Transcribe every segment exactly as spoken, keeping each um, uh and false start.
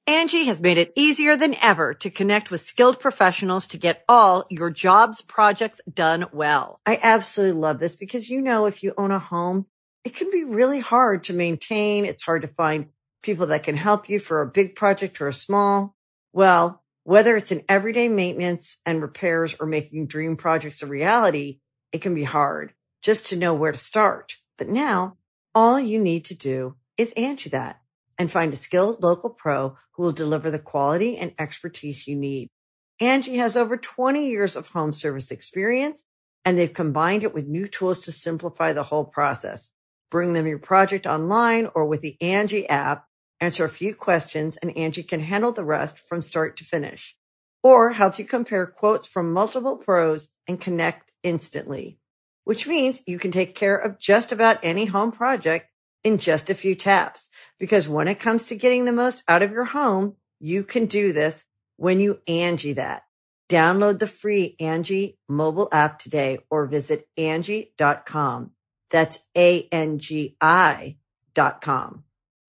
Angie has made it easier than ever to connect with skilled professionals to get all your jobs projects done well. I absolutely love this because, you know, if you own a home, it can be really hard to maintain. It's hard to find people that can help you for a big project or a small. Well, whether it's in everyday maintenance and repairs or making dream projects a reality, it can be hard just to know where to start. But now all you need to do is Angie that and find a skilled local pro who will deliver the quality and expertise you need. Angie has over twenty years of home service experience, and they've combined it with new tools to simplify the whole process. Bring them your project online or with the Angie app, answer a few questions, and Angie can handle the rest from start to finish. Or help you compare quotes from multiple pros and connect instantly, which means you can take care of just about any home project in just a few taps. Because when it comes to getting the most out of your home, you can do this when you Angie that. Download the free Angie mobile app today or visit Angie dot com. That's A N G I dot com.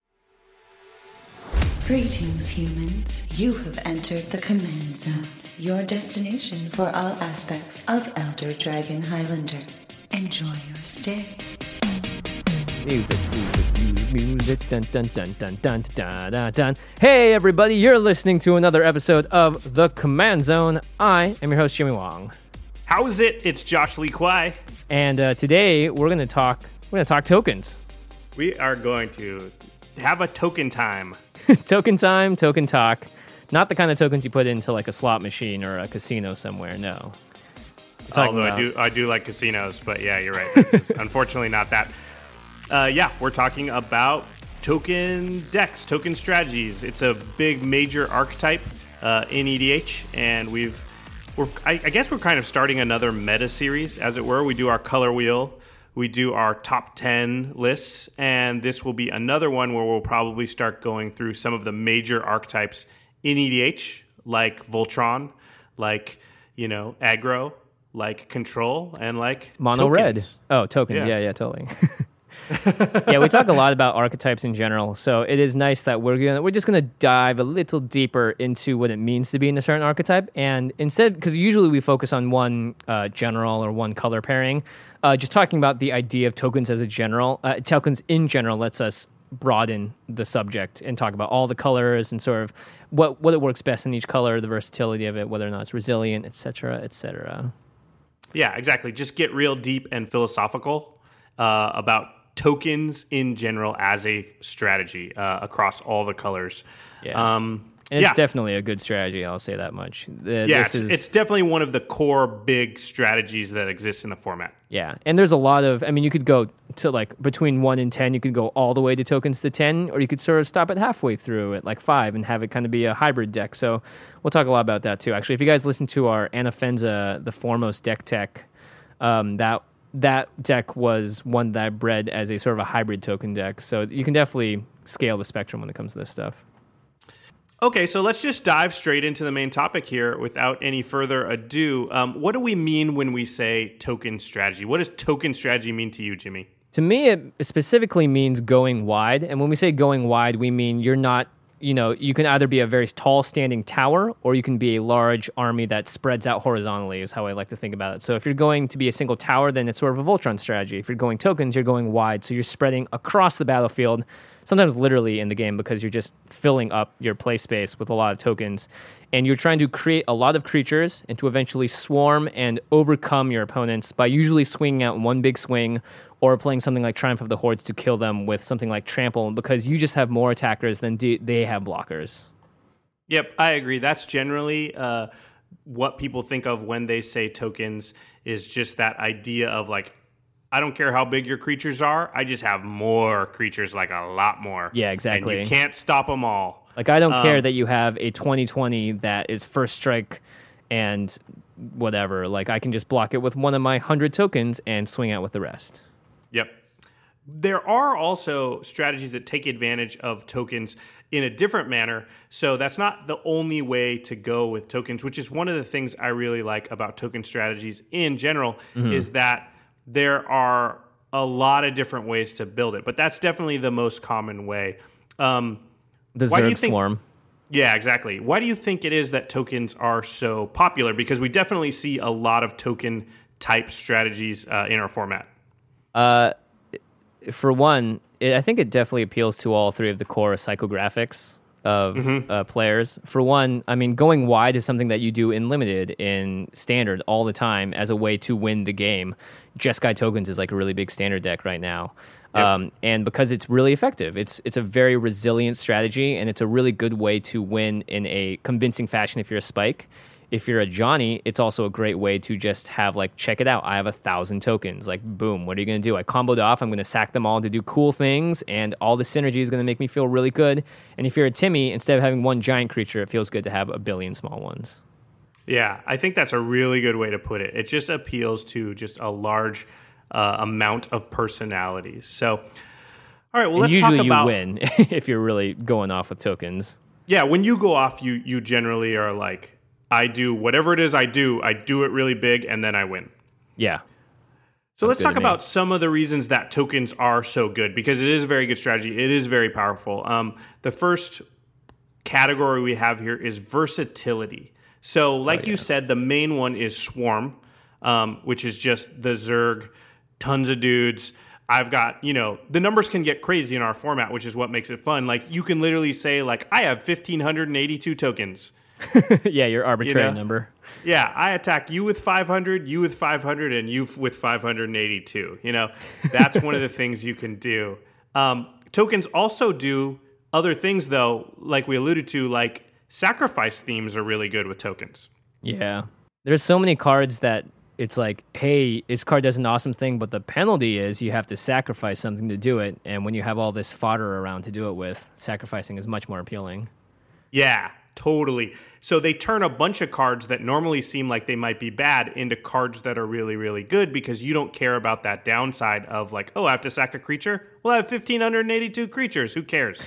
Greetings, humans. You have entered the Command Zone, your destination for all aspects of Elder Dragon Highlander. Enjoy your stay. Music, music, music, dun dun dun dun dun dun dun dun. Hey everybody, you're listening to another episode of The Command Zone. I am your host, Jimmy Wong. How's it? It's Josh Lee Kwai. And uh, today we're gonna talk we're gonna talk tokens. We are going to have a token time. Token time, token talk. Not the kind of tokens you put into like a slot machine or a casino somewhere, no. Although about... I do I do like casinos, but yeah, you're right. This is unfortunately not that. Uh, yeah, we're talking about token decks, token strategies. It's a big, major archetype uh, in E D H, and we've, we're, I, I guess we're kind of starting another meta series, as it were. We do our color wheel, we do our top ten lists, and this will be another one where we'll probably start going through some of the major archetypes in E D H, like Voltron, like, you know, aggro, like control, and like mono tokens. red. Oh, tokens. Yeah, yeah, yeah totally. Yeah, we talk a lot about archetypes in general, so it is nice that we're gonna we're just gonna dive a little deeper into what it means to be in a certain archetype, and instead, because usually we focus on one uh, general or one color pairing, uh, just talking about the idea of tokens as a general, uh, tokens in general lets us broaden the subject and talk about all the colors and sort of what what it works best in each color, the versatility of it, whether or not it's resilient, et cetera, et cetera. Yeah, exactly. Just get real deep and philosophical uh, about tokens in general as a strategy uh, across all the colors. Yeah. Um, and it's yeah. definitely a good strategy, I'll say that much. The, yeah, this it's, is, it's definitely one of the core big strategies that exists in the format. Yeah, and there's a lot of, I mean, you could go to like between one and ten, you could go all the way to tokens to ten, or you could sort of stop it halfway through at like five and have it kind of be a hybrid deck. So we'll talk a lot about that too. Actually, if you guys listen to our Anafenza, the Foremost deck tech, um, that that deck was one that I bred as a sort of a hybrid token deck. So you can definitely scale the spectrum when it comes to this stuff. Okay, so let's just dive straight into the main topic here without any further ado. Um, what do we mean when we say token strategy? What does token strategy mean to you, Jimmy? To me, it specifically means going wide. And when we say going wide, we mean you're not, you know, you can either be a very tall standing tower or you can be a large army that spreads out horizontally is how I like to think about it. So if you're going to be a single tower, then it's sort of a Voltron strategy. If you're going tokens, you're going wide. So you're spreading across the battlefield, sometimes literally in the game because you're just filling up your play space with a lot of tokens. And you're trying to create a lot of creatures and to eventually swarm and overcome your opponents by usually swinging out one big swing or playing something like Triumph of the Hordes to kill them with something like Trample because you just have more attackers than d- they have blockers. Yep, I agree. That's generally uh, what people think of when they say tokens is just that idea of like, I don't care how big your creatures are. I just have more creatures, like a lot more. Yeah, exactly. And you can't stop them all. Like, I don't um, care that you have a twenty twenty that is first strike and whatever. Like, I can just block it with one of my one hundred tokens and swing out with the rest. Yep. There are also strategies that take advantage of tokens in a different manner. So that's not the only way to go with tokens, which is one of the things I really like about token strategies in general, mm-hmm. is that there are a lot of different ways to build it. But that's definitely the most common way. Um, the Zerg Swarm. Yeah, exactly. Why do you think it is that tokens are so popular? Because we definitely see a lot of token type strategies uh, in our format. Uh, for one, it, I think it definitely appeals to all three of the core psychographics of mm-hmm. uh, players. For one, I mean, going wide is something that you do in limited, in standard, all the time as a way to win the game. Jeskai tokens is like a really big standard deck right now. Yep. Um, and because it's really effective, it's it's a very resilient strategy, and it's a really good way to win in a convincing fashion if you're a Spike. If you're a Johnny, it's also a great way to just have, like, check it out. I have a thousand tokens. Like, boom, what are you going to do? I comboed off. I'm going to sack them all to do cool things, and all the synergy is going to make me feel really good. And if you're a Timmy, instead of having one giant creature, it feels good to have a billion small ones. Yeah, I think that's a really good way to put it. It just appeals to just a large uh, amount of personalities. So, all right, well, and let's talk about... Usually you win if you're really going off with tokens. Yeah, when you go off, you you generally are like... I do whatever it is I do, I do it really big, and then I win. Yeah. So let's talk about some of the reasons that tokens are so good, because it is a very good strategy. It is very powerful. Um, the first category we have here is versatility. So like oh, yeah. you said, the main one is Swarm, um, which is just the Zerg, tons of dudes. I've got, you know, the numbers can get crazy in our format, which is what makes it fun. Like, you can literally say, like, I have one thousand five hundred eighty-two tokens. Yeah, your arbitrary you know? number. Yeah, I attack you with five hundred, you with five hundred, and you with five hundred eighty-two. You know, that's one of the things you can do. Um, tokens also do other things, though, like we alluded to, like sacrifice themes are really good with tokens. Yeah. There's so many cards that it's like, hey, this card does an awesome thing, but the penalty is you have to sacrifice something to do it. And when you have all this fodder around to do it with, sacrificing is much more appealing. Yeah. Totally. So they turn a bunch of cards that normally seem like they might be bad into cards that are really, really good, because you don't care about that downside of like, oh, I have to sack a creature? Well, I have one thousand five hundred eighty-two creatures. Who cares?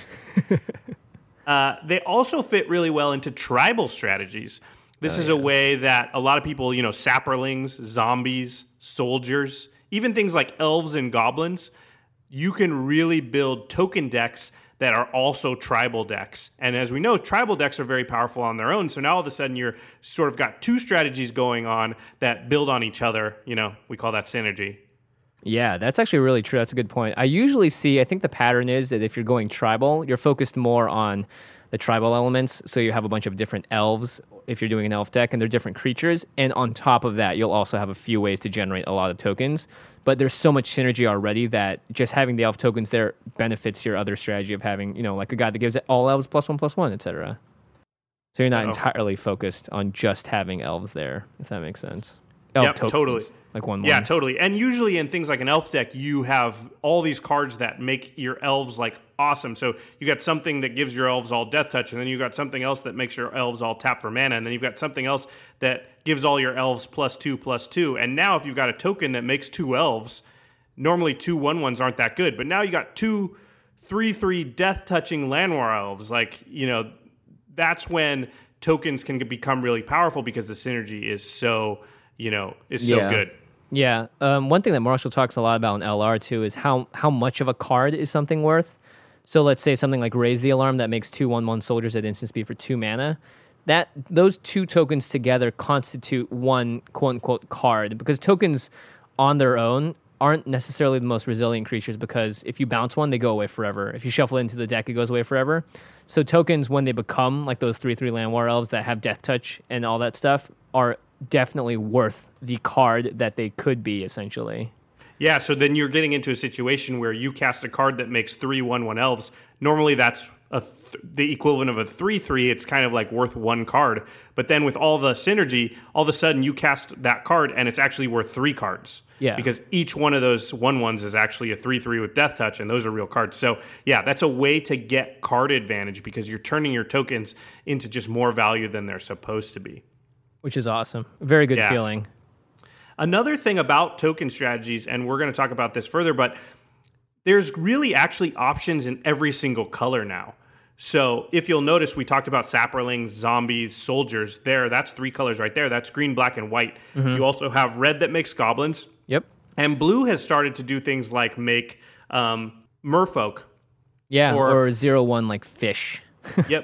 uh, they also fit really well into tribal strategies. This oh, is yeah. a way that a lot of people, you know, sapperlings, zombies, soldiers, even things like elves and goblins, you can really build token decks that are also tribal decks. And as we know, tribal decks are very powerful on their own. So now all of a sudden you're sort of got two strategies going on that build on each other. You know, we call that synergy. Yeah, that's actually really true. That's a good point. I usually see, I think the pattern is that if you're going tribal, you're focused more on the tribal elements. So you have a bunch of different elves if you're doing an elf deck, and they're different creatures. And on top of that, you'll also have a few ways to generate a lot of tokens. But there's so much synergy already that just having the elf tokens there benefits your other strategy of having, you know, like a guy that gives all elves plus one, plus one, et cetera. So you're not oh. entirely focused on just having elves there, if that makes sense. Elf yep, tokens, totally. Like one. Yeah, ones. totally. And usually in things like an elf deck, you have all these cards that make your elves like awesome. So you got something that gives your elves all death touch, and then you got something else that makes your elves all tap for mana, and then you've got something else that gives all your elves plus two, plus two. And now if you've got a token that makes two elves, normally two one ones aren't that good, but now you got two three three death touching Llanowar elves. Like, you know, that's when tokens can become really powerful, because the synergy is so, you know, is so yeah. good. Yeah. Um, one thing that Marshall talks a lot about in L R too is how how much of a card is something worth. So let's say something like Raise the Alarm that makes two one one soldiers at instant speed for two mana. That those two tokens together constitute one quote unquote card, because tokens on their own aren't necessarily the most resilient creatures, because if you bounce one, they go away forever. If you shuffle it into the deck, it goes away forever. So tokens, when they become like those three three Llanowar elves that have death touch and all that stuff, are definitely worth the card that they could be, essentially. Yeah, so then you're getting into a situation where you cast a card that makes three one one elves. Normally that's a th- the equivalent of a three three. It's kind of like worth one card. But then with all the synergy, all of a sudden you cast that card and it's actually worth three cards. Yeah. Because each one of those one ones is actually a three three with death touch, and those are real cards. So yeah, that's a way to get card advantage, because you're turning your tokens into just more value than they're supposed to be. Which is awesome. Very good yeah. feeling. Another thing about token strategies, and we're going to talk about this further, but there's really actually options in every single color now. So if you'll notice, we talked about sapperlings, zombies, soldiers. There, that's three colors right there. That's green, black, and white. Mm-hmm. You also have red that makes goblins. Yep. And blue has started to do things like make um, merfolk. Yeah, or, or zero one like fish. Yep.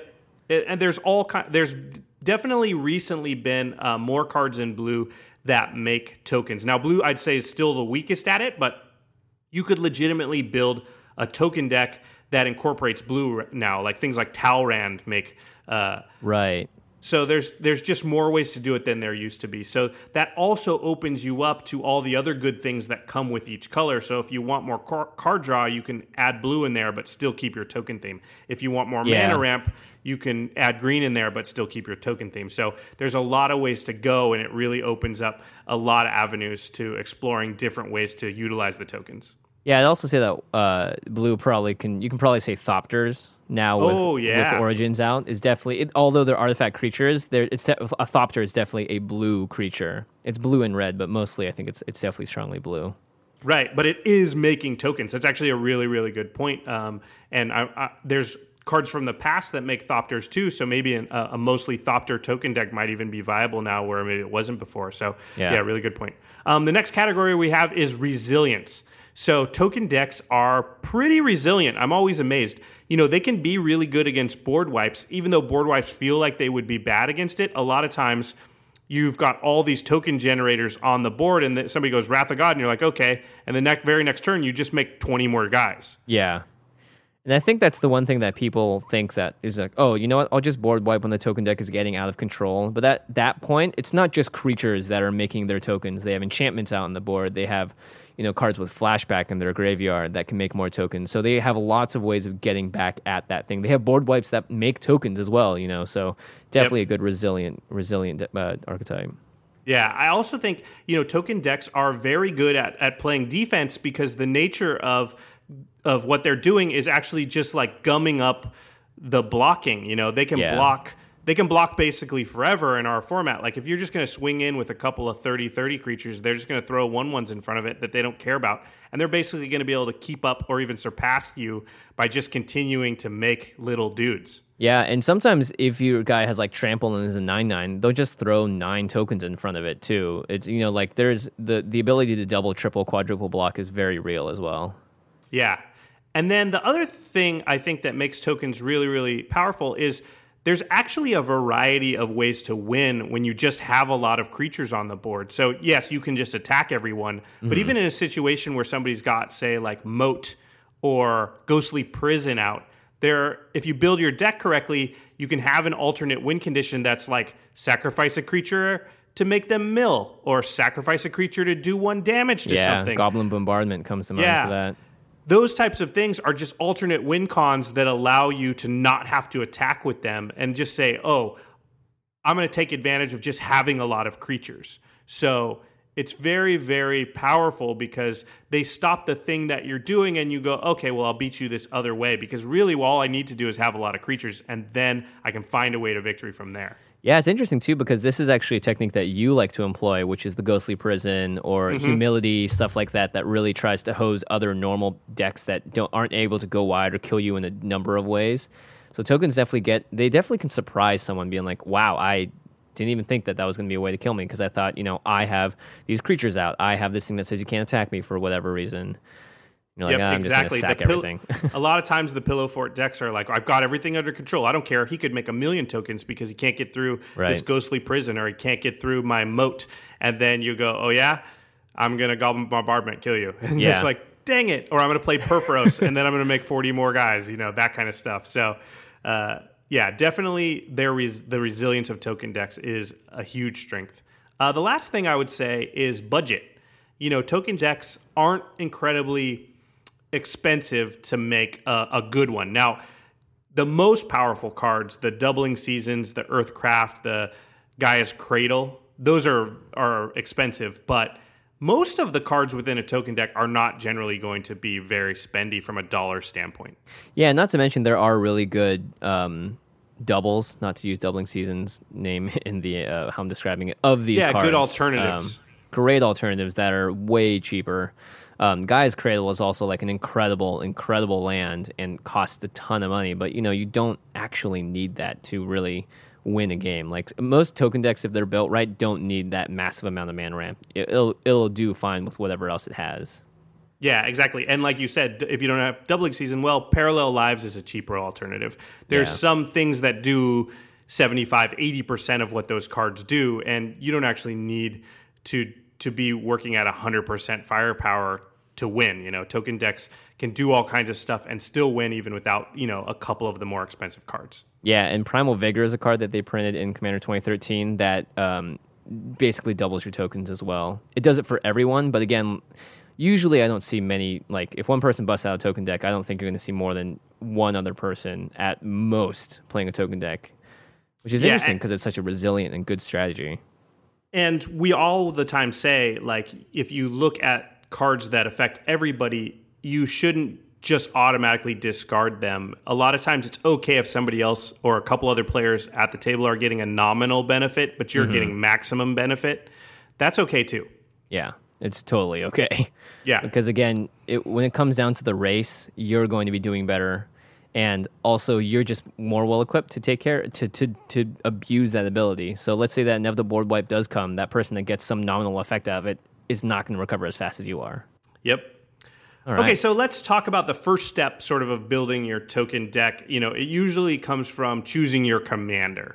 and there's all kind. There's definitely recently been uh, more cards in blue that make tokens. Now, blue I'd say is still the weakest at it, but you could legitimately build a token deck that incorporates blue now, like things like Talrand make. Uh, right. So there's there's just more ways to do it than there used to be. So that also opens you up to all the other good things that come with each color. So if you want more car- card draw, you can add blue in there, but still keep your token theme. If you want more yeah. mana ramp, you can add green in there, but still keep your token theme. So there's a lot of ways to go, and it really opens up a lot of avenues to exploring different ways to utilize the tokens. Yeah, I'd also say that uh, blue probably can, you can probably say Thopters now with, oh, yeah. with Origins out is definitely, it, although they're artifact creatures, they're, it's de- a Thopter is definitely a blue creature. It's blue and red, but mostly I think it's it's definitely strongly blue. Right, but it is making tokens. That's actually a really, really good point. Um, and I, I, there's cards from the past that make Thopters too, so maybe an, a, a mostly Thopter token deck might even be viable now where maybe it wasn't before. So yeah, yeah really good point. Um, the next category we have is resilience. So token decks are pretty resilient. I'm always amazed. You know, they can be really good against board wipes, even though board wipes feel like they would be bad against it. A lot of times you've got all these token generators on the board and then somebody goes Wrath of God and you're like, okay. And the next, very next turn, you just make twenty more guys. Yeah. And I think that's the one thing that people think that is like, oh, you know what? I'll just board wipe when the token deck is getting out of control. But at that point, it's not just creatures that are making their tokens. They have enchantments out on the board. They have, you know, cards with flashback in their graveyard that can make more tokens. So they have lots of ways of getting back at that thing. They have board wipes that make tokens as well, you know. So definitely yep. a good resilient, resilient uh, archetype. Yeah, I also think, you know, token decks are very good at, at playing defense because the nature of of what they're doing is actually just like gumming up the blocking. You know, they can yeah. block they can block basically forever in our format. Like if you're just going to swing in with a couple of thirty thirty creatures, they're just going to throw one ones in front of it that they don't care about. And they're basically going to be able to keep up or even surpass you by just continuing to make little dudes. Yeah, and sometimes if your guy has like trample and is a nine nine, they'll just throw nine tokens in front of it too. It's, you know, like there's the, the ability to double, triple, quadruple block is very real as well. Yeah. And then the other thing I think that makes tokens really, really powerful is there's actually a variety of ways to win when you just have a lot of creatures on the board. So yes, you can just attack everyone, mm-hmm. but even in a situation where somebody's got, say, like Moat or Ghostly Prison out, there, if you build your deck correctly, you can have an alternate win condition that's like sacrifice a creature to make them mill, or sacrifice a creature to do one damage to yeah, something. Yeah, Goblin Bombardment comes to mind yeah. for that. Those types of things are just alternate win cons that allow you to not have to attack with them and just say, oh, I'm going to take advantage of just having a lot of creatures. So it's very, very powerful because they stop the thing that you're doing and you go, okay, well, I'll beat you this other way, because really all I need to do is have a lot of creatures and then I can find a way to victory from there. Yeah, it's interesting, too, because this is actually a technique that you like to employ, which is the Ghostly Prison or mm-hmm. Humility, stuff like that, that really tries to hose other normal decks that don't aren't able to go wide or kill you in a number of ways. So tokens definitely get, they definitely can surprise someone being like, wow, I didn't even think that that was going to be a way to kill me, because I thought, you know, I have these creatures out. I have this thing that says you can't attack me for whatever reason. You're like, yep, oh, I'm exactly. just going to sack pill- everything. A lot of times the Pillow Fort decks are like, I've got everything under control. I don't care. He could make a million tokens because he can't get through right. this Ghostly Prison, or he can't get through my Moat. And then you go, oh yeah, I'm going to Goblin Bombardment kill you. And yeah. it's like, dang it. Or I'm going to play Purphoros and then I'm going to make forty more guys, you know, that kind of stuff. So uh, yeah, definitely their res- the resilience of token decks is a huge strength. Uh, the last thing I would say is budget. You know, token decks aren't incredibly expensive to make a, a good one. Now, the most powerful cards, the Doubling Seasons, the Earthcraft, the Gaia's Cradle, those are are expensive, but most of the cards within a token deck are not generally going to be very spendy from a dollar standpoint. Yeah, not to mention there are really good um, doubles, not to use Doubling Seasons name in the uh, how I'm describing it, of these yeah, cards. Yeah, good alternatives. Um, great alternatives that are way cheaper. Um, Gaia's Cradle is also like an incredible, incredible land and costs a ton of money, but you know, you don't actually need that to really win a game. Like most token decks, if they're built right, don't need that massive amount of mana ramp. It'll it'll do fine with whatever else it has. Yeah, exactly. And like you said, if you don't have doubling season, well, Parallel Lives is a cheaper alternative. There's Yeah. some things that do seventy-five, eighty percent of what those cards do, and you don't actually need to to be working at one hundred percent firepower to win. You know, token decks can do all kinds of stuff and still win even without, you know, a couple of the more expensive cards. Yeah, and Primal Vigor is a card that they printed in Commander twenty thirteen that um, basically doubles your tokens as well. It does it for everyone, but again, usually I don't see many, like, if one person busts out a token deck, I don't think you're going to see more than one other person at most playing a token deck, which is Yeah, interesting and- because it's such a resilient and good strategy. And we all the time say, like, if you look at cards that affect everybody, you shouldn't just automatically discard them. A lot of times it's okay if somebody else or a couple other players at the table are getting a nominal benefit, but you're Mm-hmm. getting maximum benefit. That's okay too. Yeah, it's totally okay. Yeah. Because again, it, when it comes down to the race, you're going to be doing better. And also, you're just more well equipped to take care to, to to abuse that ability. So let's say that inevitable board wipe does come. That person that gets some nominal effect out of it is not going to recover as fast as you are. Yep. All right. Okay, so let's talk about the first step sort of of building your token deck. You know, it usually comes from choosing your commander.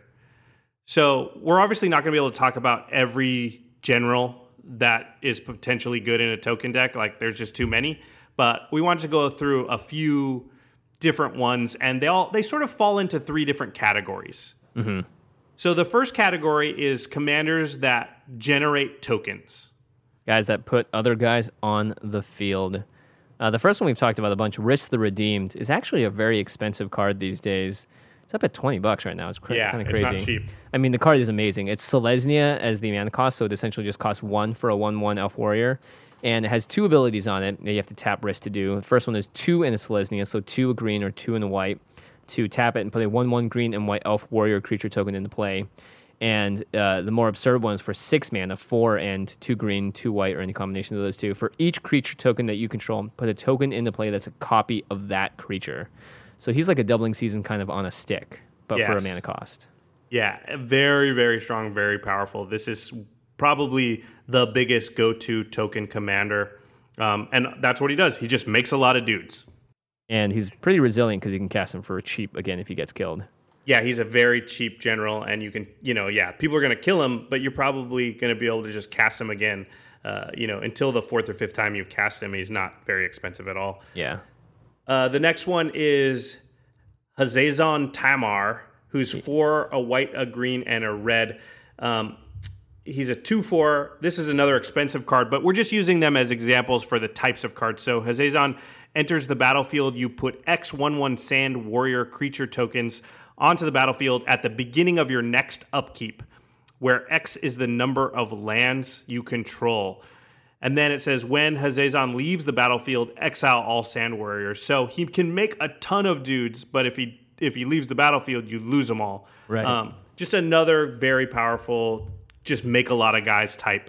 So we're obviously not going to be able to talk about every general that is potentially good in a token deck. Like, there's just too many. But we wanted to go through a few different ones, and they all they sort of fall into three different categories. Mm-hmm. So the first category is commanders that generate tokens. Guys that put other guys on the field. Uh, the first one we've talked about a bunch, Risk the Redeemed, is actually a very expensive card these days. It's up at twenty bucks right now. It's cra- Yeah, kind of it's crazy. not cheap. I mean, the card is amazing. It's Selesnya as the mana cost, so it essentially just costs one for a one one Elf Warrior. And it has two abilities on it that you have to tap Risk to do. The first one is two in a Selesnya, so two a green or two in a white, to tap it and put a one one green and white Elf Warrior creature token into play. And uh, the more absurd one is for six mana, four and two green, two white, or any combination of those two. For each creature token that you control, put a token into play that's a copy of that creature. So he's like a doubling season kind of on a stick, but for a Yes. mana cost. Yeah, very, very strong, very powerful. This is probably the biggest go-to token commander. Um, and that's what he does. He just makes a lot of dudes. And he's pretty resilient because you can cast him for cheap again if he gets killed. Yeah, he's a very cheap general, and you can, you know, yeah, people are going to kill him, but you're probably going to be able to just cast him again, uh, you know, until the fourth or fifth time you've cast him. He's not very expensive at all. Yeah. Uh, the next one is Hazazon Tamar, who's four, a white, a green, and a red. Um, he's a two four. This is another expensive card, but we're just using them as examples for the types of cards. So Hazazon enters the battlefield. You put X one one Sand Warrior creature tokens onto the battlefield at the beginning of your next upkeep, where X is the number of lands you control. And then it says, when Hazazon leaves the battlefield, exile all Sand Warriors. So he can make a ton of dudes, but if he if he leaves the battlefield, you lose them all. Right. Um, just another very powerful, just make a lot of guys type.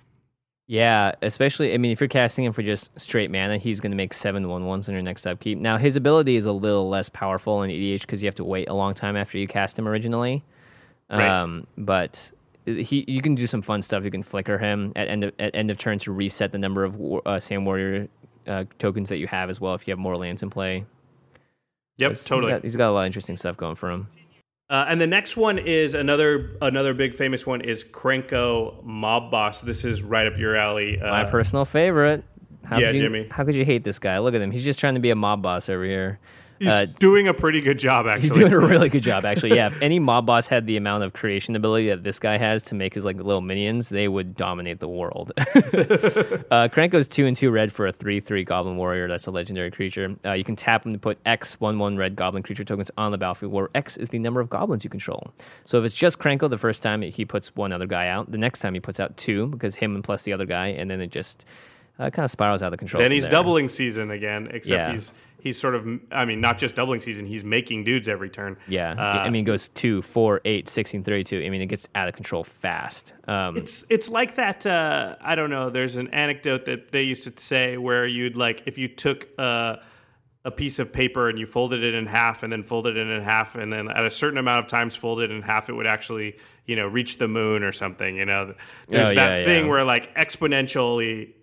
Yeah, especially, I mean, if you're casting him for just straight mana, he's going to make seven one ones on your next upkeep. Now, his ability is a little less powerful in E D H because you have to wait a long time after you cast him originally. Right. Um, but he, you can do some fun stuff. You can flicker him at end of, at end of turn to reset the number of war, uh, Sand Warrior uh, tokens that you have as well if you have more lands in play. Yep, He's- totally. He's got, he's got a lot of interesting stuff going for him. Uh, and the next one is another another big famous one is Krenko Mob Boss. This is right up your alley. Uh, My personal favorite. How yeah, could you, Jimmy. How could you hate this guy? Look at him. He's just trying to be a mob boss over here. He's Uh, doing a pretty good job, actually. He's doing a really good job, actually. Yeah, if any mob boss had the amount of creation ability that this guy has to make his like little minions, they would dominate the world. uh, Krenko's two and two red for a three three Goblin Warrior. That's a legendary creature. Uh, you can tap him to put X one one red Goblin creature tokens on the battlefield, where X is the number of goblins you control. So if it's just Krenko, the first time he puts one other guy out. The next time he puts out two because him and plus the other guy, and then it just uh, kind of spirals out of control. Then from he's there. doubling season again, except Yeah. he's he's sort of, I mean, not just doubling season, he's making dudes every turn. Yeah, Uh, I mean, it goes two, four, eight, sixteen, thirty-two. I mean, it gets out of control fast. Um, It's it's like that. Uh, I don't know. There's an anecdote that they used to say where you'd like if you took uh, a piece of paper and you folded it in half and then folded it in half and then at a certain amount of times folded in half, it would actually you know reach the moon or something. You know, there's Oh, that yeah, thing yeah. where like exponentially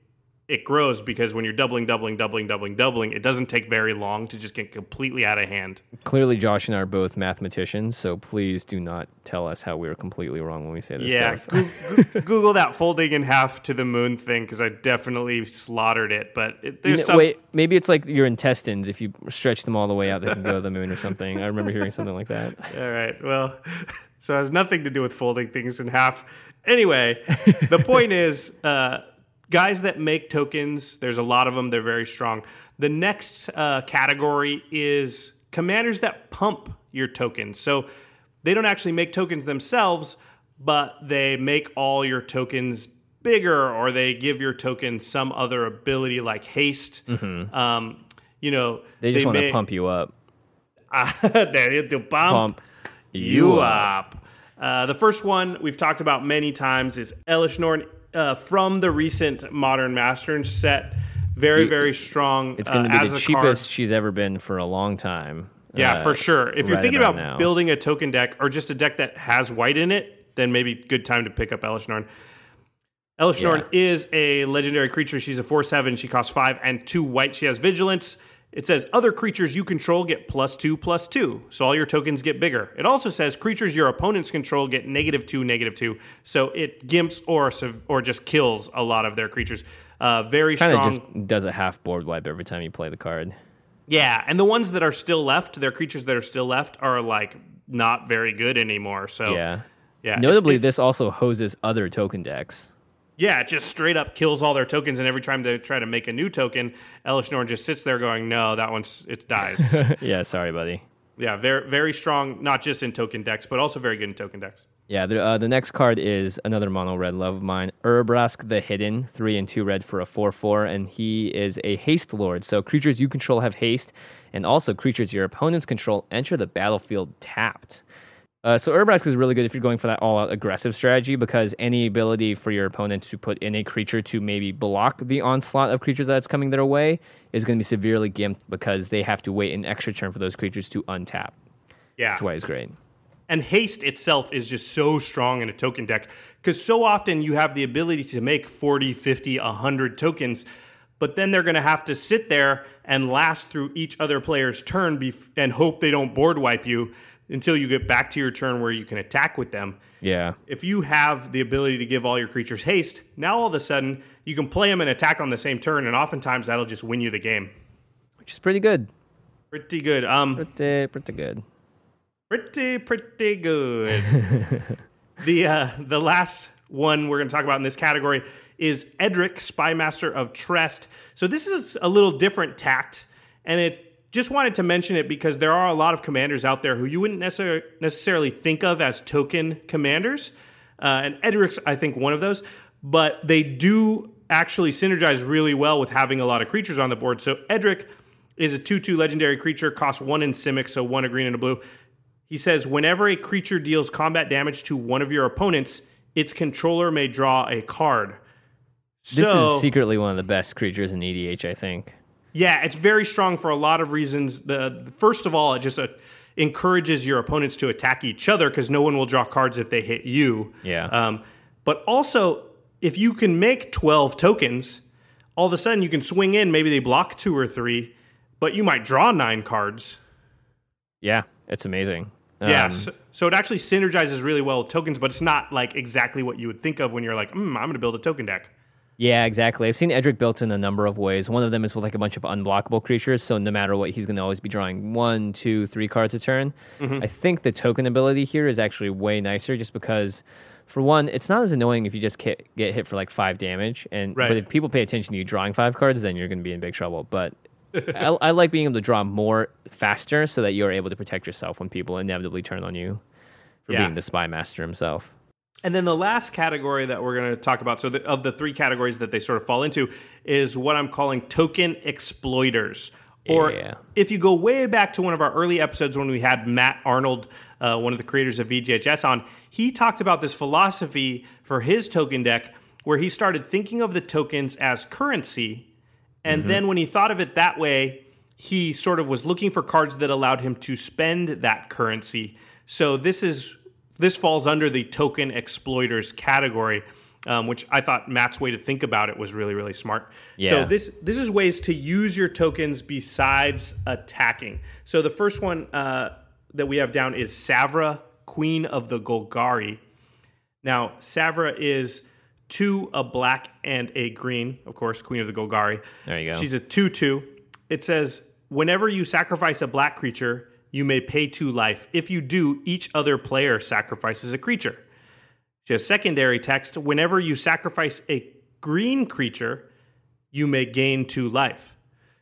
it grows because when you're doubling, doubling, doubling, doubling, doubling, it doesn't take very long to just get completely out of hand. Clearly, Josh and I are both mathematicians, so please do not tell us how we are completely wrong when we say this yeah, stuff. Go- Google that folding in half to the moon thing, because I definitely slaughtered it. But it, there's you know, some... Wait, maybe it's like your intestines. If you stretch them all the way out, they can go to the moon or something. I remember hearing something like that. All right, well, so it has nothing to do with folding things in half. Anyway, the point is... Uh, Guys that make tokens, there's a lot of them. They're very strong. The next uh, category is commanders that pump your tokens. So they don't actually make tokens themselves, but they make all your tokens bigger, or they give your token some other ability like haste. Mm-hmm. Um, you know, they just they want may, to pump you up. Uh, they'll pump, pump you, you up. up. Uh, the first one we've talked about many times is Elesh Norn. Uh, from the recent Modern Masters set, very, very strong. It's going to uh, be the cheapest card. she's ever been for a long time. Yeah, uh, for sure. If right you're thinking about, about building a token deck or just a deck that has white in it, then maybe good time to pick up Elesh Norn. Elesh Norn yeah. is a legendary creature. She's a four seven. She costs five and two white. She has vigilance. It says other creatures you control get plus two, plus two. So all your tokens get bigger. It also says creatures your opponents control get negative two, negative two. So it gimps or or just kills a lot of their creatures. Uh, very Kinda strong. Just does a half board wipe every time you play the card. Yeah, and the ones that are still left, their creatures that are still left, are like not very good anymore. So yeah, yeah. Notably, it, this also hoses other token decks. Yeah, it just straight up kills all their tokens, and every time they try to make a new token, Elesh Norn just sits there going, no, that one's, it dies. Yeah, sorry, buddy. Yeah, very very strong, not just in token decks, but also very good in token decks. Yeah, the, uh, the next card is another mono red love of mine, Urabrask the Hidden, three and two red for a four four, and he is a haste lord. So creatures you control have haste, and also creatures your opponents control enter the battlefield tapped. Uh, so Urabrask is really good if you're going for that all-out aggressive strategy, because any ability for your opponent to put in a creature to maybe block the onslaught of creatures that's coming their way is going to be severely gimped, because they have to wait an extra turn for those creatures to untap. Yeah. That's why it's great. And haste itself is just so strong in a token deck, because so often you have the ability to make forty, fifty, one hundred tokens, but then they're going to have to sit there and last through each other player's turn bef- and hope they don't board wipe you until you get back to your turn where you can attack with them. Yeah. If you have the ability to give all your creatures haste, now all of a sudden you can play them and attack on the same turn, and oftentimes that'll just win you the game. Which is pretty good. Pretty good. Um, pretty, pretty good. Pretty, pretty good. the uh, the last one we're going to talk about in this category is Edric, Spymaster of Trest. So this is a little different tact, and it just wanted to mention it because there are a lot of commanders out there who you wouldn't necessar- necessarily think of as token commanders. Uh, and Edric's, I think, one of those. But they do actually synergize really well with having a lot of creatures on the board. So Edric is a two two legendary creature, costs one in Simic, so one a green and a blue. He says, whenever a creature deals combat damage to one of your opponents, its controller may draw a card. This so, is secretly one of the best creatures in E D H, I think. Yeah, it's very strong for a lot of reasons. The First of all, it just uh, encourages your opponents to attack each other because no one will draw cards if they hit you. Yeah. Um, but also, if you can make twelve tokens, all of a sudden you can swing in, maybe they block two or three, but you might draw nine cards. Yeah, it's amazing. Um, yeah, so, so it actually synergizes really well with tokens, but it's not like exactly what you would think of when you're like, mm, I'm going to build a token deck. Yeah, exactly. I've seen Edric built in a number of ways. One of them is with like a bunch of unblockable creatures, so no matter what, he's going to always be drawing one, two, three cards a turn. Mm-hmm. I think the token ability here is actually way nicer, just because, for one, it's not as annoying if you just get hit for like five damage, and right. but if people pay attention to you drawing five cards, then you're going to be in big trouble. But I, I like being able to draw more faster, so that you're able to protect yourself when people inevitably turn on you for yeah. being the spy master himself. And then the last category that we're going to talk about, so the, of the three categories that they sort of fall into, is what I'm calling token exploiters. Or yeah. if you go way back to one of our early episodes when we had Matt Arnold, uh, one of the creators of V G H S, on, he talked about this philosophy for his token deck where he started thinking of the tokens as currency. And mm-hmm. then when he thought of it that way, he sort of was looking for cards that allowed him to spend that currency. So this is... This falls under the token exploiters category. um, which I thought Matt's way to think about it was really, really smart. Yeah. So this this is ways to use your tokens besides attacking. So the first one uh, that we have down is Savra, Queen of the Golgari. Now, Savra is two, a black, and a green. Of course, Queen of the Golgari. There you go. She's a two two. It says, whenever you sacrifice a black creature, you may pay two life. If you do, each other player sacrifices a creature. She has secondary text. Whenever you sacrifice a green creature, you may gain two life.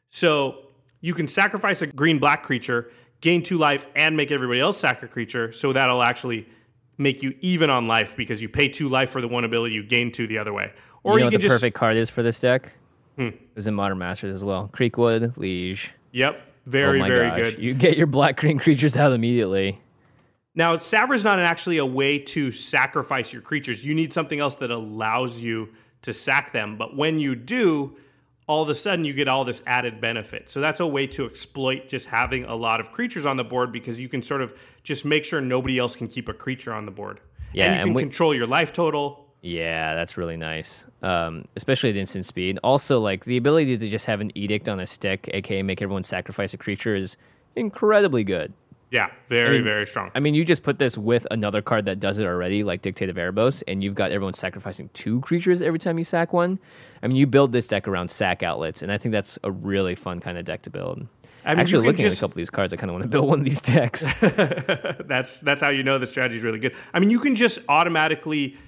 So you can sacrifice a green-black creature, gain two life, and make everybody else sack a creature. So that'll actually make you even on life because you pay two life for the one ability, you gain two the other way. Or you know you what can the just perfect card is for this deck? Hmm. Is in Modern Masters as well. Creekwood, Liege. Yep, very, oh my very gosh. good. You get your black-green creatures out immediately. Now, Savra's not actually a way to sacrifice your creatures. You need something else that allows you to sack them. But when you do, all of a sudden you get all this added benefit. So that's a way to exploit just having a lot of creatures on the board because you can sort of just make sure nobody else can keep a creature on the board. Yeah, and you can and we- control your life total. Yeah, that's really nice. Um, especially at instant speed. Also, like the ability to just have an edict on a stick, aka make everyone sacrifice a creature, is incredibly good. Yeah, very, I mean, very strong. I mean, you just put this with another card that does it already, like Dictate of Erebos, and you've got everyone sacrificing two creatures every time you sack one. I mean, you build this deck around sack outlets, and I think that's a really fun kind of deck to build. I mean, Actually, looking just... at a couple of these cards, I kind of want to build one of these decks. that's that's how you know the strategy is really good. I mean, you can just automatically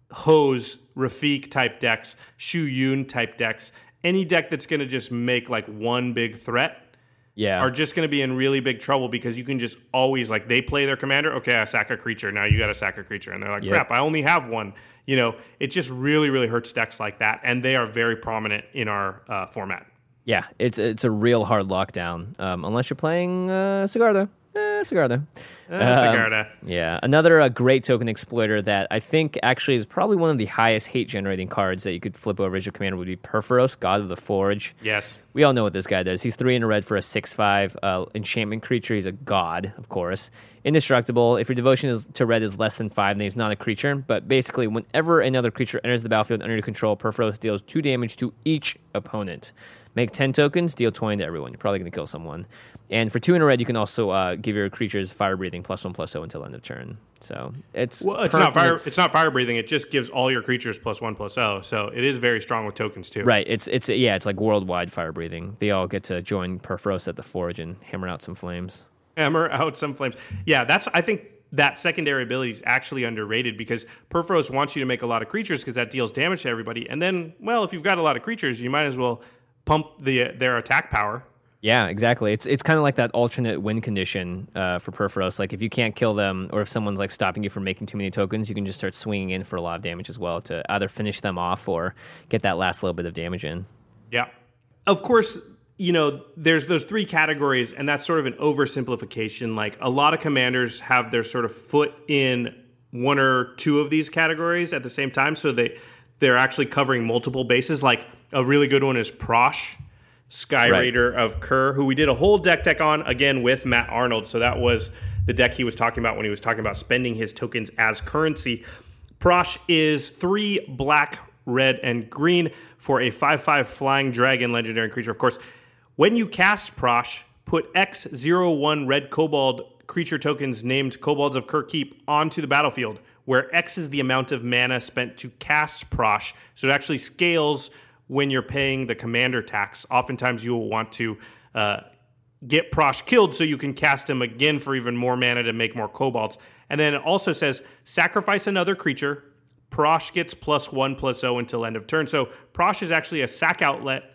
hose Rafiq type decks, Shu Yun type decks, any deck that's going to just make like one big threat. Yeah. Are just going to be in really big trouble because you can just always, like, they play their commander, okay, I sack a creature, now you got to sack a creature. And they're like, Yep. crap, I only have one. You know, it just really, really hurts decks like that, and they are very prominent in our uh, format. Yeah, it's it's a real hard lockdown, um, unless you're playing uh, Sigarda. Eh, Sigarda. Uh, Sigarda. Um, yeah, another uh, great token exploiter that I think actually is probably one of the highest hate-generating cards that you could flip over as your commander would be Perforos, God of the Forge. Yes. We all know what this guy does. He's three in a red for a six five uh, enchantment creature. He's a god, of course. Indestructible. If your devotion is to red is less than five, then he's not a creature. But basically, whenever another creature enters the battlefield under your control, Perforos deals two damage to each opponent. Make ten tokens, deal twenty to everyone. You're probably going to kill someone. And for two in a red, you can also uh, give your creatures fire breathing plus one plus zero until end of turn. So it's well, it's not fire. It's not fire breathing. It just gives all your creatures plus one plus zero. So it is very strong with tokens too. Right. It's it's yeah. It's like worldwide fire breathing. They all get to join Perforos at the Forge and hammer out some flames. Hammer out some flames. Yeah, that's. I think that secondary ability is actually underrated because Perforos wants you to make a lot of creatures because that deals damage to everybody. And then, well, if you've got a lot of creatures, you might as well pump the their attack power. Yeah, exactly. It's it's kind of like that alternate win condition uh, for Perforos. Like if you can't kill them, or if someone's like stopping you from making too many tokens, you can just start swinging in for a lot of damage as well to either finish them off or get that last little bit of damage in. Yeah, of course. You know, there's those three categories, and that's sort of an oversimplification. Like a lot of commanders have their sort of foot in one or two of these categories at the same time, so they they're actually covering multiple bases. Like a really good one is Prosh, Sky Right. Raider of Kerr, who we did a whole deck deck on, again, with Matt Arnold. So that was the deck he was talking about when he was talking about spending his tokens as currency. Prosh is three black, red, and green for a five five flying dragon legendary creature. Of course, when you cast Prosh, put X zero one red kobold creature tokens named Kobolds of Kerr Keep onto the battlefield, where X is the amount of mana spent to cast Prosh. So it actually scales when you're paying the commander tax. Oftentimes you will want to uh, get Prosh killed so you can cast him again for even more mana to make more kobolds. And then it also says, sacrifice another creature. Prosh gets plus one plus zero until end of turn. So Prosh is actually a sack outlet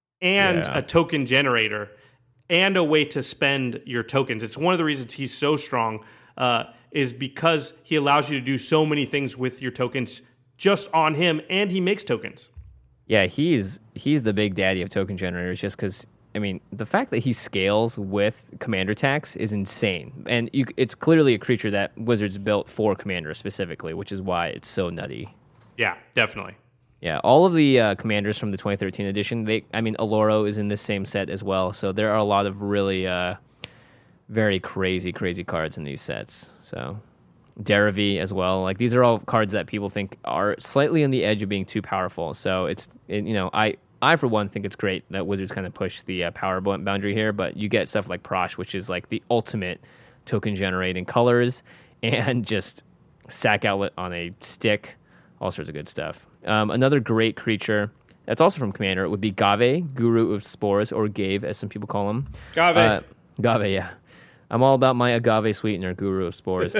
and Yeah. a token generator and a way to spend your tokens. It's one of the reasons he's so strong uh, is because he allows you to do so many things with your tokens just on him, and he makes tokens. Yeah, he's he's the big daddy of token generators just because, I mean, the fact that he scales with commander tax is insane. And you, it's clearly a creature that Wizards built for commander specifically, which is why it's so nutty. Yeah, definitely. Yeah, all of the uh, commanders from the twenty thirteen edition, they, I mean, Aloro is in this same set as well. So there are a lot of really uh, very crazy, crazy cards in these sets. So Derivi as well. Like these are all cards that people think are slightly on the edge of being too powerful. So it's it, you know I I for one think it's great that Wizards kind of push the uh, power boundary here. But you get stuff like Prosh, which is like the ultimate token generating colors and just sack outlet on a stick, all sorts of good stuff. Um, another great creature that's also from Commander would be Gave, Guru of Spores, or Gave as some people call him. Gave, uh, Gave, yeah. I'm all about my agave sweetener, Guru of Spores.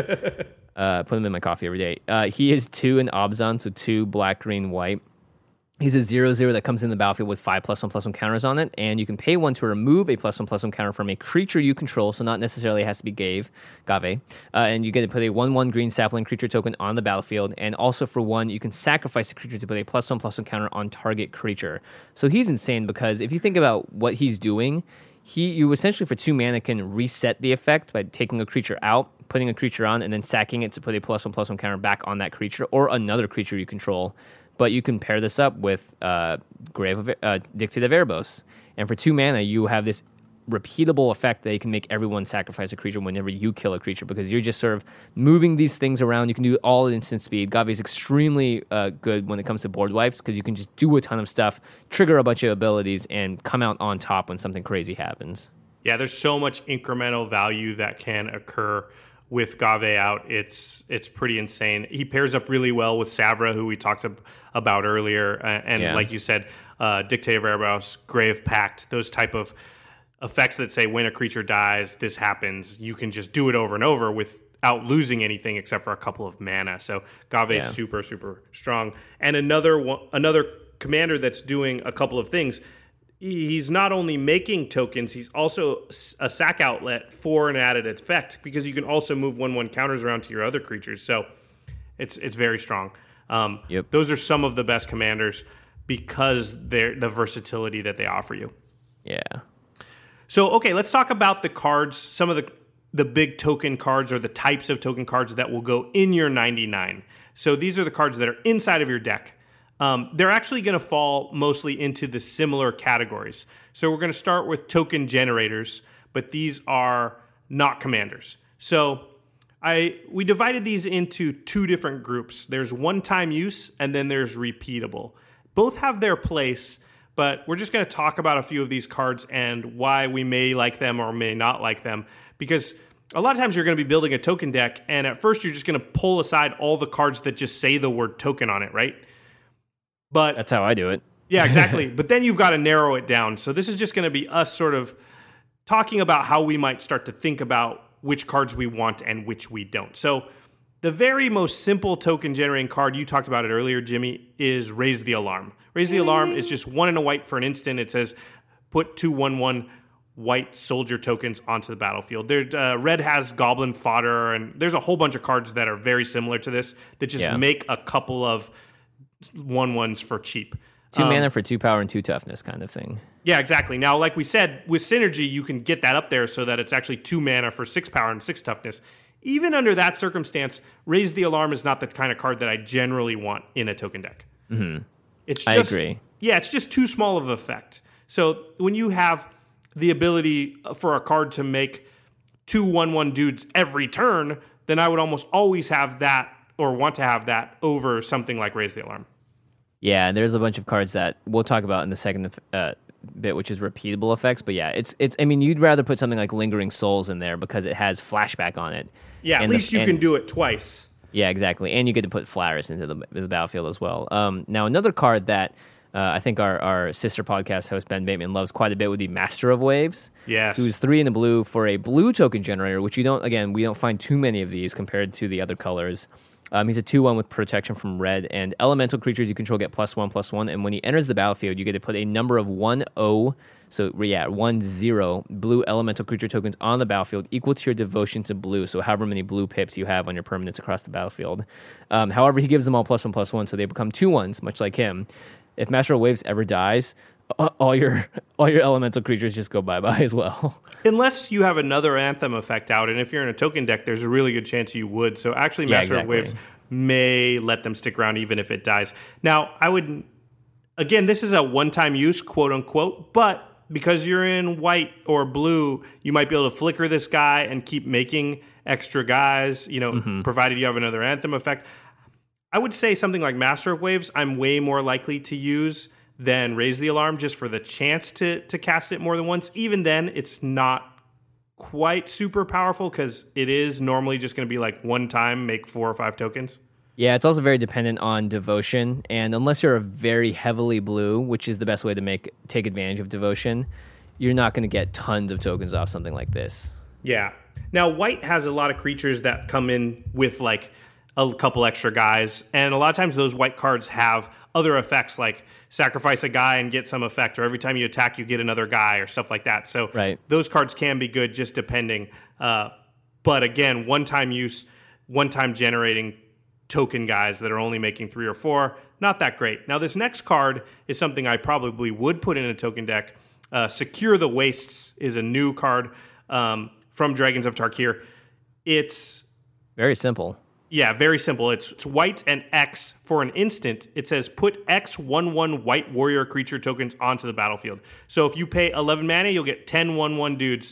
Uh, put him in my coffee every day. Uh, he is two in Obzon, so two black, green, white. He's a zero zero that comes in the battlefield with five plus one plus one counters on it, and you can pay one to remove a plus one plus one counter from a creature you control, so not necessarily it has to be Gave, Gave. Uh, and you get to put a one one green sapling creature token on the battlefield, and also for one, you can sacrifice a creature to put a plus one plus one counter on target creature. So he's insane because if you think about what he's doing, he you essentially for two mana can reset the effect by taking a creature out, putting a creature on, and then sacking it to put a plus one plus one counter back on that creature or another creature you control. But you can pair this up with uh, Grave of, uh, Dictate of Erebos. And for two mana, you have this repeatable effect that you can make everyone sacrifice a creature whenever you kill a creature because you're just sort of moving these things around. You can do it all at instant speed. Gave is extremely uh, good when it comes to board wipes because you can just do a ton of stuff, trigger a bunch of abilities, and come out on top when something crazy happens. Yeah, there's so much incremental value that can occur with Gave out. It's it's pretty insane. He pairs up really well with Savra, who we talked ab- about earlier. Uh, and yeah. like you said, uh, Dictate of Erebos, Grave Pact, those type of effects that say when a creature dies, this happens. You can just do it over and over without losing anything except for a couple of mana. So Gave is yeah. super, super strong. And another one, another commander that's doing a couple of things. He's not only making tokens, he's also a sack outlet for an added effect because you can also move one one counters around to your other creatures. So it's it's very strong. Um, yep. Those are some of the best commanders because they're the versatility that they offer you. Yeah. So, okay, let's talk about the cards, some of the the big token cards or the types of token cards that will go in your ninety-nine. So these are the cards that are inside of your deck. Um, they're actually going to fall mostly into the similar categories. So we're going to start with token generators, but these are not commanders. So I we divided these into two different groups. There's one-time use, and then there's repeatable. Both have their place, but we're just going to talk about a few of these cards and why we may like them or may not like them. Because a lot of times you're going to be building a token deck, and at first you're just going to pull aside all the cards that just say the word token on it, right? But that's how I do it. Yeah, exactly. But then you've got to narrow it down. So this is just going to be us sort of talking about how we might start to think about which cards we want and which we don't. So the very most simple token generating card, you talked about it earlier, Jimmy, is Raise the Alarm. Raise the Alarm is just one and a white for an instant. It says put two one one white soldier tokens onto the battlefield. There, uh, red has Goblin Fodder, and there's a whole bunch of cards that are very similar to this that just yeah. make a couple of one ones for cheap. Two um, mana for two power and two toughness kind of thing. Yeah, exactly. Now, like we said, with Synergy, you can get that up there so that it's actually two mana for six power and six toughness. Even under that circumstance, Raise the Alarm is not the kind of card that I generally want in a token deck. Mm-hmm. It's just, I agree. Yeah, it's just too small of an effect. So when you have the ability for a card to make two one one dudes every turn, then I would almost always have that or want to have that over something like Raise the Alarm. Yeah, there's a bunch of cards that we'll talk about in the second uh, bit, which is repeatable effects. But yeah, it's it's. I mean, you'd rather put something like Lingering Souls in there because it has flashback on it. Yeah, at least the, you and, can do it twice. Yeah, exactly, and you get to put Flowers into the, the battlefield as well. Um, now, another card that uh, I think our, our sister podcast host Ben Bateman loves quite a bit would be Master of Waves. Yes, who's three in the blue for a blue token generator, which you don't. Again, we don't find too many of these compared to the other colors. Um, he's a two one with protection from red, and elemental creatures you control get plus one, plus one, and when he enters the battlefield, you get to put a number of one oh, so yeah, one zero blue elemental creature tokens on the battlefield equal to your devotion to blue, so however many blue pips you have on your permanents across the battlefield. Um, however, he gives them all plus one, plus one, so they become two ones, much like him. If Master of Waves ever dies, all your all your elemental creatures just go bye-bye as well. Unless you have another Anthem effect out, and if you're in a token deck, there's a really good chance you would. So actually, Master yeah, exactly. of Waves may let them stick around even if it dies. Now, I would, again, this is a one-time use, quote-unquote, but because you're in white or blue, you might be able to flicker this guy and keep making extra guys, you know, mm-hmm. provided you have another Anthem effect. I would say something like Master of Waves, I'm way more likely to use than Raise the Alarm, just for the chance to to cast it more than once. Even then, it's not quite super powerful because it is normally just going to be like one time, make four or five tokens. Yeah, it's also very dependent on devotion, and unless you're a very heavily blue, which is the best way to make take advantage of devotion, you're not going to get tons of tokens off something like this. Yeah. Now, white has a lot of creatures that come in with like a couple extra guys, and a lot of times those white cards have other effects like sacrifice a guy and get some effect, or every time you attack you get another guy, or stuff like that. So right. those cards can be good just depending. Uh, but again, one-time use, one-time generating token guys that are only making three or four, not that great. Now, this next card is something I probably would put in a token deck. Uh, Secure the Wastes is a new card um, from Dragons of Tarkir. It's very simple. Yeah, very simple. It's, it's white and X for an instant. It says put X one one white warrior creature tokens onto the battlefield. So if you pay eleven mana, you'll get ten one one dudes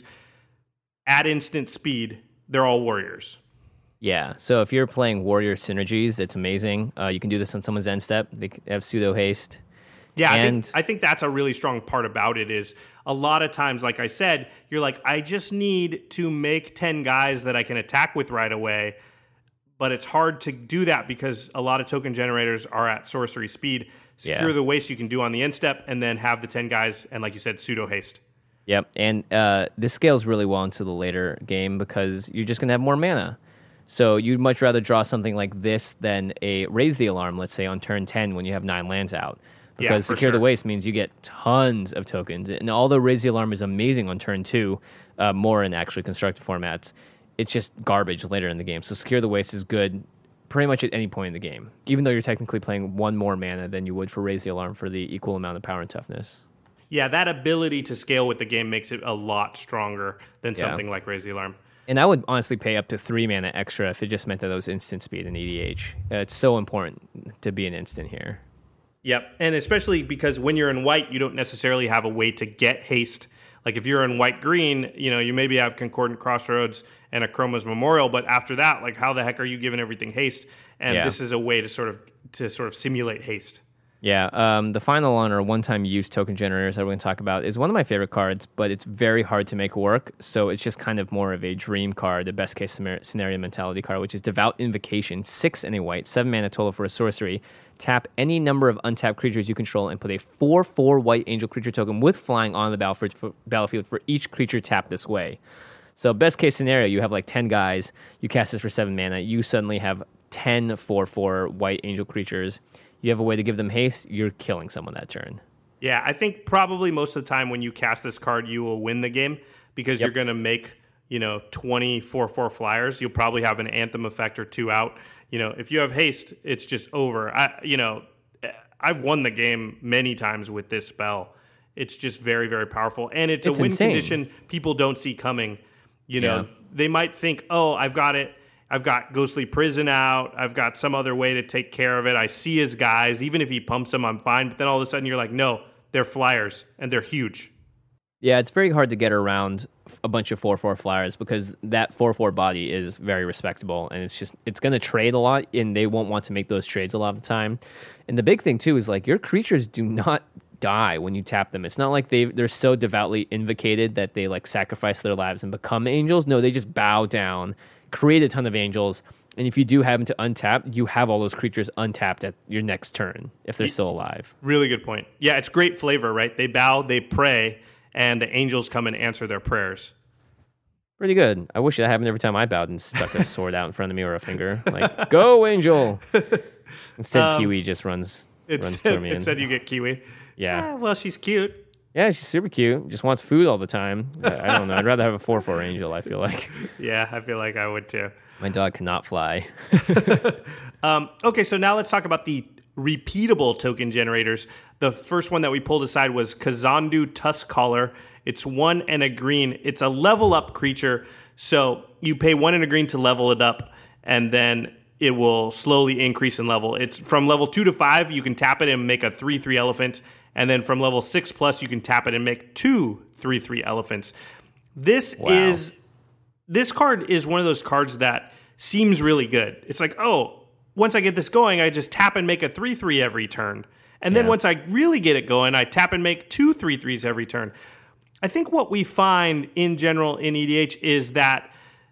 at instant speed. They're all warriors. Yeah, so if you're playing warrior synergies, it's amazing. Uh, you can do this on someone's end step. They have pseudo haste. Yeah, and I think, I think that's a really strong part about it is a lot of times, like I said, you're like, I just need to make ten guys that I can attack with right away. But it's hard to do that because a lot of token generators are at sorcery speed. Secure yeah. the Waste you can do on the end step, and then have the ten guys, and like you said, pseudo haste. Yep, and uh, this scales really well into the later game because you're just going to have more mana. So you'd much rather draw something like this than a Raise the Alarm, let's say, on turn ten when you have nine lands out. Because yeah, Secure sure. the Waste means you get tons of tokens. And although Raise the Alarm is amazing on turn two, uh, more in actually constructed formats, it's just garbage later in the game. So Secure the Waste is good pretty much at any point in the game, even though you're technically playing one more mana than you would for Raise the Alarm for the equal amount of power and toughness. Yeah, that ability to scale with the game makes it a lot stronger than yeah. something like Raise the Alarm. And I would honestly pay up to three mana extra if it just meant that it was instant speed and E D H. Uh, it's so important to be an instant here. Yep, and especially because when you're in white, you don't necessarily have a way to get haste. Like if you're in white-green, you know, you maybe have Concordant Crossroads and a Chroma's Memorial, but after that, like how the heck are you giving everything haste? And yeah. this is a way to sort of to sort of simulate haste. Yeah, um, the final one, or one-time use token generators that we're going to talk about, is one of my favorite cards, but it's very hard to make work, so it's just kind of more of a dream card, the best-case scenario mentality card, which is Devout Invocation, six and a white, seven mana total for a sorcery. Tap any number of untapped creatures you control and put a four four white angel creature token with flying on the battlefield for, battlefield for each creature tapped this way. So best-case scenario, you have like ten guys, you cast this for seven mana, you suddenly have ten four four white angel creatures. You have a way to give them haste, you're killing someone that turn. Yeah, I think probably most of the time when you cast this card, you will win the game because yep. you're going to make, you know, twenty four four flyers. You'll probably have an Anthem effect or two out. You know, if you have haste, it's just over. I, you know, I've won the game many times with this spell. It's just very, very powerful. And it's, it's a win insane. condition people don't see coming. You know, yeah. they might think, oh, I've got it. I've got Ghostly Prison out. I've got some other way to take care of it. I see his guys. Even if he pumps them, I'm fine. But then all of a sudden you're like, no, they're flyers, and they're huge. Yeah, it's very hard to get around a bunch of four four flyers because that four four body is very respectable, and it's just it's going to trade a lot, and they won't want to make those trades a lot of the time. And the big thing, too, is like your creatures do not die when you tap them. It's not like they they're so devoutly invocated that they like sacrifice their lives and become angels. No, they just bow down, create a ton of angels, and if you do happen to untap, you have all those creatures untapped at your next turn if they're still alive. Really good point. Yeah, it's great flavor, right? They bow, they pray, and the angels come and answer their prayers. Pretty good. I wish that happened every time I bowed and stuck a sword out in front of me or a finger. Like, go, angel! Instead, um, Kiwi just runs, runs toward me. Instead, you get Kiwi. Yeah. Ah, well, she's cute. Yeah, she's super cute. Just wants food all the time. I, I don't know. I'd rather have a four four angel, I feel like. Yeah, I feel like I would too. My dog cannot fly. um, okay, so now let's talk about the repeatable token generators. The first one that we pulled aside was Kazandu Tuskcaller. It's one and a green. It's a level up creature. So you pay one and a green to level it up, and then it will slowly increase in level. It's from level two to five, you can tap it and make a three three elephant. And then from level six plus, you can tap it and make two three three elephants. This wow. is this card is one of those cards that seems really good. It's like, oh, once I get this going, I just tap and make a three three every turn. And then yeah. once I really get it going, I tap and make two three threes every turn. I think what we find in general in E D H is that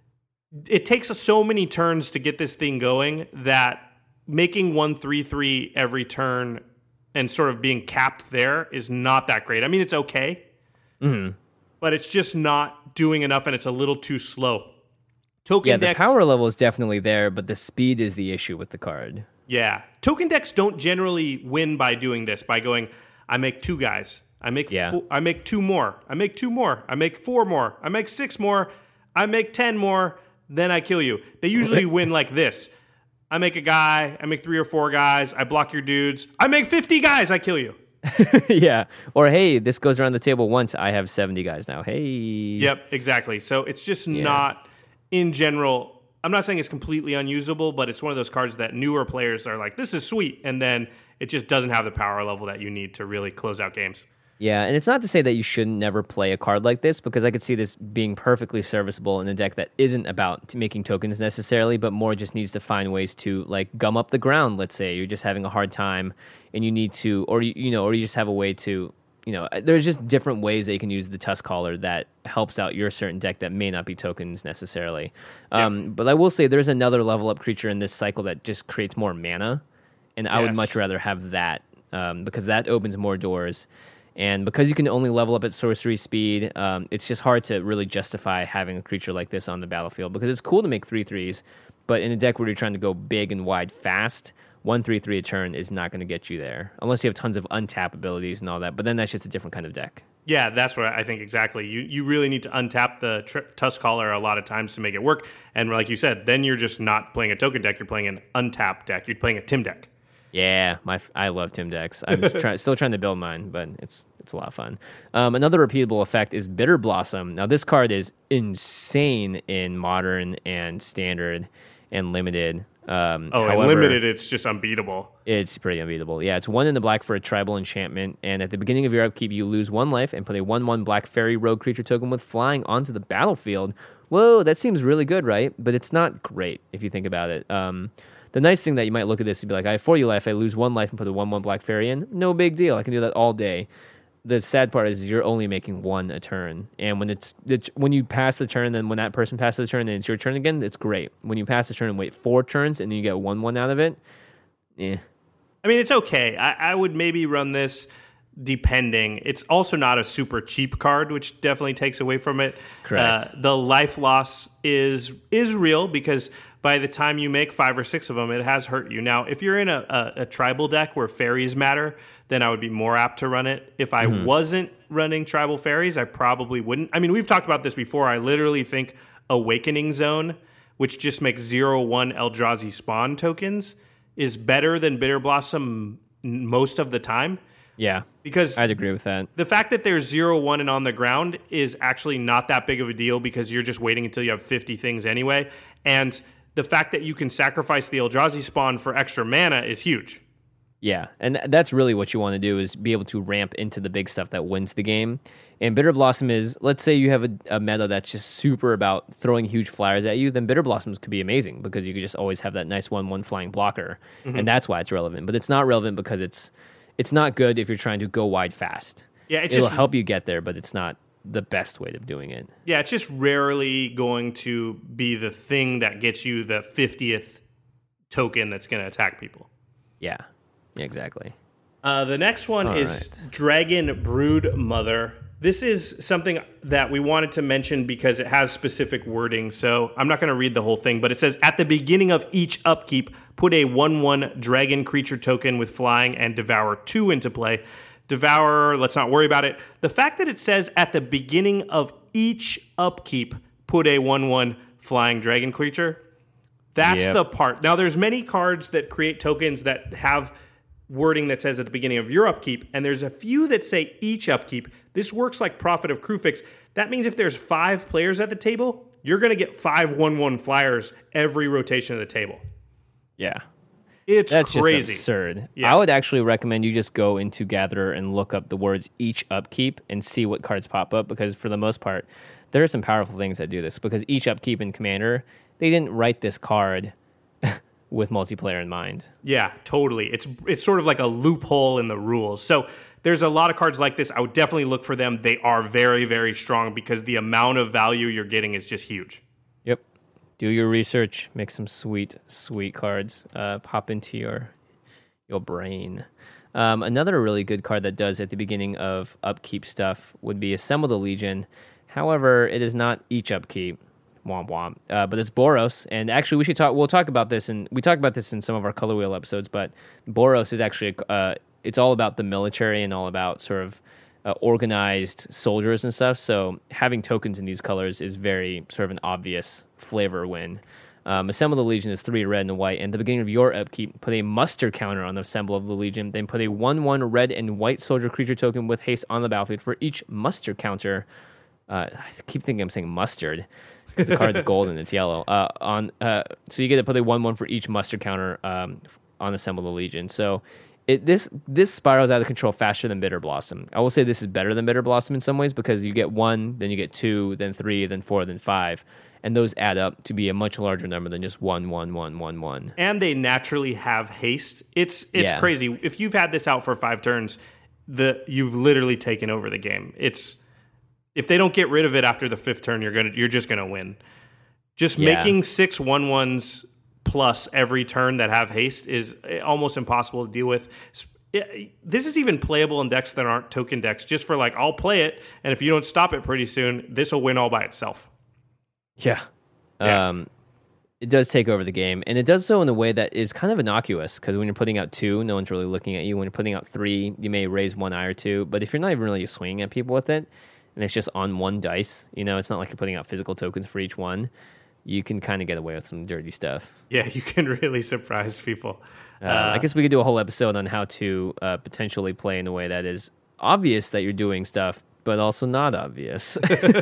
it takes us so many turns to get this thing going that making one three three every turn and sort of being capped there is not that great. I mean, it's okay, mm-hmm. but it's just not doing enough, and it's a little too slow. Token yeah, decks, the power level is definitely there, but the speed is the issue with the card. Yeah. Token decks don't generally win by doing this, by going, I make two guys. I make yeah. four, I make two more. I make two more. I make four more. I make six more. I make ten more. Then I kill you. They usually win like this. I make a guy. I make three or four guys. I block your dudes. I make fifty guys. I kill you. yeah. Or, hey, this goes around the table once. I have seventy guys now. Hey. Yep, exactly. So it's just yeah. not, in general, I'm not saying it's completely unusable, but it's one of those cards that newer players are like, this is sweet. And then it just doesn't have the power level that you need to really close out games. Yeah, and it's not to say that you shouldn't never play a card like this, because I could see this being perfectly serviceable in a deck that isn't about making tokens necessarily, but more just needs to find ways to, like, gum up the ground, let's say. You're just having a hard time, and you need to, or, you, you know, or you just have a way to, you know, there's just different ways that you can use the Tusk Caller that helps out your certain deck that may not be tokens necessarily. Yeah. Um, but I will say there's another level up creature in this cycle that just creates more mana, and I yes. would much rather have that, um, because that opens more doors. And because you can only level up at sorcery speed, um, it's just hard to really justify having a creature like this on the battlefield, because it's cool to make three threes, but in a deck where you're trying to go big and wide fast, one three three a turn is not going to get you there, unless you have tons of untap abilities and all that, but then that's just a different kind of deck. Yeah, that's what I think exactly. You you really need to untap the tr- Tusk Caller a lot of times to make it work, and like you said, then you're just not playing a token deck, you're playing an untapped deck, you're playing a Tim deck. Yeah, my I love Tim decks. I'm try, still trying to build mine, but it's it's a lot of fun. Um, another repeatable effect is Bitter Blossom. Now, this card is insane in Modern and Standard and Limited. Um, oh, however, in Limited, it's just unbeatable. It's pretty unbeatable. Yeah, it's one in the black for a tribal enchantment, and at the beginning of your upkeep, you lose one life and put a one one black fairy rogue creature token with flying onto the battlefield. Whoa, that seems really good, right? But it's not great if you think about it. Um, The nice thing that you might look at this and be like, I have forty life, I lose one life and put a one one black fairy in. No big deal. I can do that all day. The sad part is you're only making one a turn. And when it's, it's when you pass the turn, then when that person passes the turn and it's your turn again, it's great. When you pass the turn and wait four turns and then you get one one out of it, eh. I mean, it's okay. I, I would maybe run this depending. It's also not a super cheap card, which definitely takes away from it. Correct. Uh, the life loss is is real, because by the time you make five or six of them, it has hurt you. Now, if you're in a, a, a tribal deck where fairies matter, then I would be more apt to run it. If I mm-hmm. wasn't running tribal fairies, I probably wouldn't. I mean, we've talked about this before. I literally think Awakening Zone, which just makes zero one Eldrazi spawn tokens, is better than Bitter Blossom most of the time. Yeah, because I'd agree with that. The fact that there's zero, one, and on the ground is actually not that big of a deal, because you're just waiting until you have fifty things anyway. And the fact that you can sacrifice the Eldrazi spawn for extra mana is huge. Yeah, and that's really what you want to do, is be able to ramp into the big stuff that wins the game. And Bitter Blossom is, let's say you have a, a meta that's just super about throwing huge flyers at you, then Bitter Blossoms could be amazing, because you could just always have that nice one one flying blocker, mm-hmm. and that's why it's relevant. But it's not relevant because it's it's not good if you're trying to go wide fast. Yeah, it's It'll just, help you get there, but it's not the best way of doing it. Yeah, it's just rarely going to be the thing that gets you the fiftieth token that's going to attack people. Yeah, yeah, exactly. Uh, the next one All is right. Dragon Brood Mother. This is something that we wanted to mention because it has specific wording, so I'm not going to read the whole thing, but it says, at the beginning of each upkeep, put a one one dragon creature token with flying and devour two into play. Devour, let's not worry about it. The fact that it says at the beginning of each upkeep, put a one one flying dragon creature, that's yep. the part. Now, there's many cards that create tokens that have wording that says at the beginning of your upkeep, and there's a few that say each upkeep. This works like Prophet of Kruphix. That means if there's five players at the table, you're going to get five one one flyers every rotation of the table. Yeah. It's That's crazy. Just absurd. Yeah. I would actually recommend you just go into Gatherer and look up the words each upkeep and see what cards pop up, because for the most part, there are some powerful things that do this because each upkeep in Commander, they didn't write this card with multiplayer in mind. Yeah, totally. It's it's sort of like a loophole in the rules. So there's a lot of cards like this. I would definitely look for them. They are very, very strong because the amount of value you're getting is just huge. Yep. Do your research. Make some sweet, sweet cards. Uh, pop into your your brain. Um, another really good card that does at the beginning of upkeep stuff would be Assemble the Legion. However, it is not each upkeep. Womp womp. Uh, but it's Boros, and actually we should talk. We'll talk about this, and we talk about this in some of our Color Wheel episodes. But Boros is actually uh, it's all about the military and all about sort of uh, organized soldiers and stuff. So having tokens in these colors is very sort of an obvious flavor win. Um, Assemble the Legion is three red and white, and at the beginning of your upkeep, put a muster counter on the Assemble of the Legion. Then put a one one red and white soldier creature token with haste on the battlefield for each muster counter. Uh, I keep thinking I'm saying mustard. Because the card's gold and it's yellow. Uh, on uh, so you get to put a one one for each muster counter um, on Assemble the Legion. So it this this spirals out of control faster than Bitter Blossom. I will say this is better than Bitter Blossom in some ways because you get one, then you get two, then three, then four, then five, and those add up to be a much larger number than just one, one, one, one, one. And they naturally have haste. It's it's yeah. crazy. If you've had this out for five turns, the you've literally taken over the game. It's If they don't get rid of it after the fifth turn, you're gonna you're just gonna win. Just yeah. making six one ones plus every turn that have haste is almost impossible to deal with. This is even playable in decks that aren't token decks. Just for like, I'll play it, and if you don't stop it pretty soon, this will win all by itself. Yeah, yeah. Um, it does take over the game, and it does so in a way that is kind of innocuous. Because when you're putting out two, no one's really looking at you. When you're putting out three, you may raise one eye or two, but if you're not even really swinging at people with it, and it's just on one dice, you know, it's not like you're putting out physical tokens for each one. You can kind of get away with some dirty stuff. Yeah, you can really surprise people. Uh, uh, I guess we could do a whole episode on how to uh, potentially play in a way that is obvious that you're doing stuff, but also not obvious.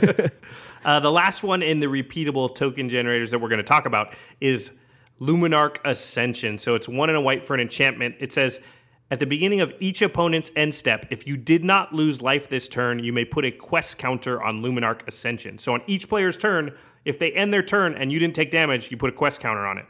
uh, the last one in the repeatable token generators that we're going to talk about is Luminarch Ascension. So it's one and a white for an enchantment. It says, at the beginning of each opponent's end step, if you did not lose life this turn, you may put a quest counter on Luminarch Ascension. So on each player's turn, if they end their turn and you didn't take damage, you put a quest counter on it.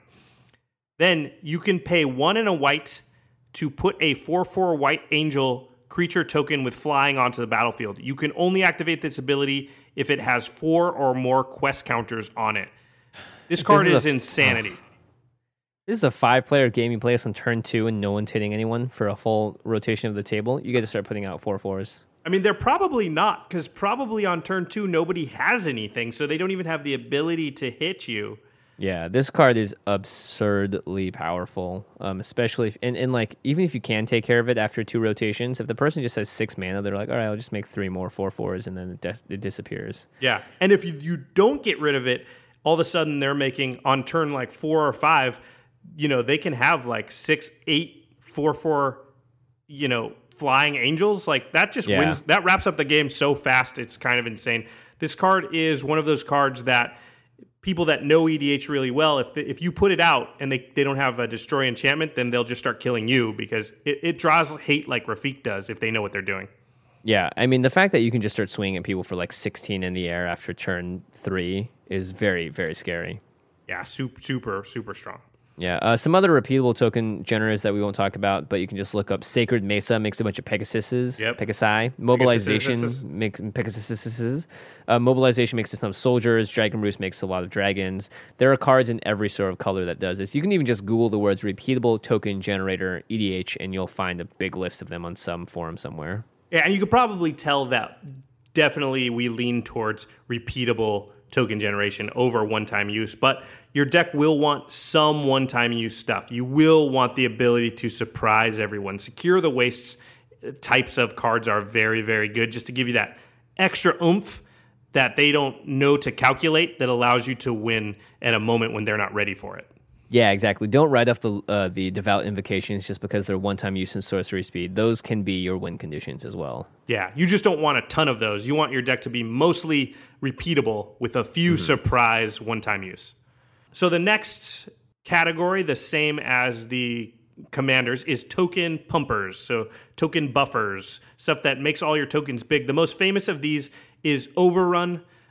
Then you can pay one and a white to put a four four white angel creature token with flying onto the battlefield. You can only activate this ability if it has four or more quest counters on it. This card this is, is a, insanity. Oh. This is a five-player game. You play this on turn two and no one's hitting anyone for a full rotation of the table. You get to start putting out four fours. I mean, they're probably not, because probably on turn two, nobody has anything, so they don't even have the ability to hit you. Yeah, this card is absurdly powerful, um, especially, if, and, and like, even if you can take care of it after two rotations, if the person just has six mana, they're like, all right, I'll just make three more four fours, and then it, dis- it disappears. Yeah, and if you, you don't get rid of it, all of a sudden they're making, on turn like four or five, you know, they can have like six, eight, four, four, you know, flying angels. Like that just yeah. wins. That wraps up the game so fast. It's kind of insane. This card is one of those cards that people that know E D H really well, if the, if you put it out and they, they don't have a destroy enchantment, then they'll just start killing you because it, it draws hate like Rafiq does if they know what they're doing. Yeah, I mean, the fact that you can just start swinging at people for like sixteen in the air after turn three is very, very scary. Yeah, super, super, super strong. Yeah, uh, some other repeatable token generators that we won't talk about, but you can just look up Sacred Mesa, makes a bunch of Pegasuses, yep. Pegasi. Mobilization makes Pegasuses. Uh, Mobilization makes a ton of soldiers. Dragon Roost makes a lot of dragons. There are cards in every sort of color that does this. You can even just Google the words repeatable token generator E D H, and you'll find a big list of them on some forum somewhere. Yeah, and you could probably tell that definitely we lean towards repeatable token generation over one-time use, but your deck will want some one-time use stuff. You will want the ability to surprise everyone. Secure the Wastes types of cards are very, very good just to give you that extra oomph that they don't know to calculate that allows you to win at a moment when they're not ready for it. Yeah, exactly. Don't write off the uh, the Devout Invocations just because they're one-time use and sorcery speed. Those can be your win conditions as well. Yeah, you just don't want a ton of those. You want your deck to be mostly repeatable with a few mm-hmm. surprise one-time use. So the next category, the same as the commanders, is token pumpers. So token buffers, stuff that makes all your tokens big. The most famous of these is Overrun.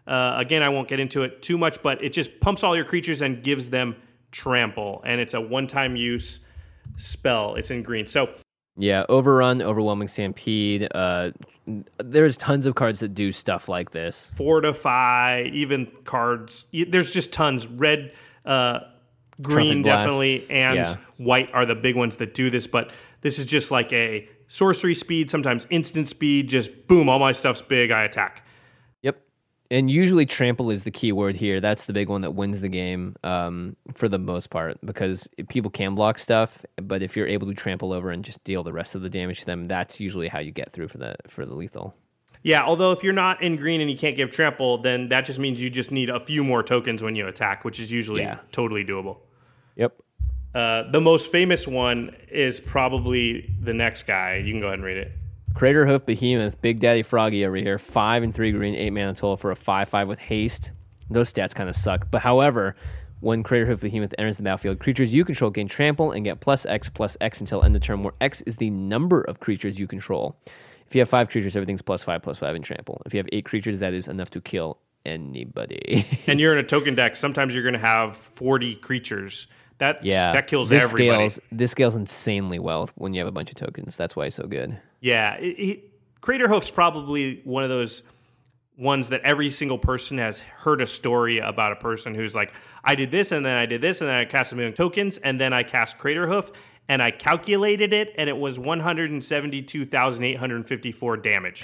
Uh, again, I won't get into it too much, but it just pumps all your creatures and gives them trample, and it's a one-time use spell. It's in green. So yeah, Overrun, Overwhelming Stampede. Uh, there's tons of cards that do stuff like this. Fortify, even cards. There's just tons. Red, uh, green, definitely, and yeah. white are the big ones that do this. But this is just like a sorcery speed, sometimes instant speed. Just boom, all my stuff's big. I attack. Yep. And usually trample is the key word here. That's the big one that wins the game um, for the most part, because people can block stuff, but if you're able to trample over and just deal the rest of the damage to them, that's usually how you get through for the for the lethal. Yeah, although if you're not in green and you can't give trample, then that just means you just need a few more tokens when you attack, which is usually yeah. totally doable. Yep. Uh, the most famous one is probably the next guy. You can go ahead and read it. Craterhoof Behemoth, Big Daddy Froggy over here, five and three green, eight mana total for a five five with haste. Those stats kind of suck. But however, when Craterhoof Behemoth enters the battlefield, creatures you control gain trample and get plus X plus X until end of turn, where X is the number of creatures you control. If you have five creatures, everything's plus five plus five in trample. If you have eight creatures, that is enough to kill anybody. And you're in a token deck, sometimes you're going to have forty creatures. That yeah, that kills this everybody. Scales, this scales insanely well when you have a bunch of tokens. That's why it's so good. Yeah, it, it, Craterhoof's probably one of those ones that every single person has heard a story about a person who's like, I did this, and then I did this, and then I cast a million tokens, and then I cast Craterhoof, and I calculated it, and it was one hundred seventy-two thousand eight hundred fifty-four damage.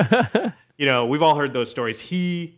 You know, we've all heard those stories. He,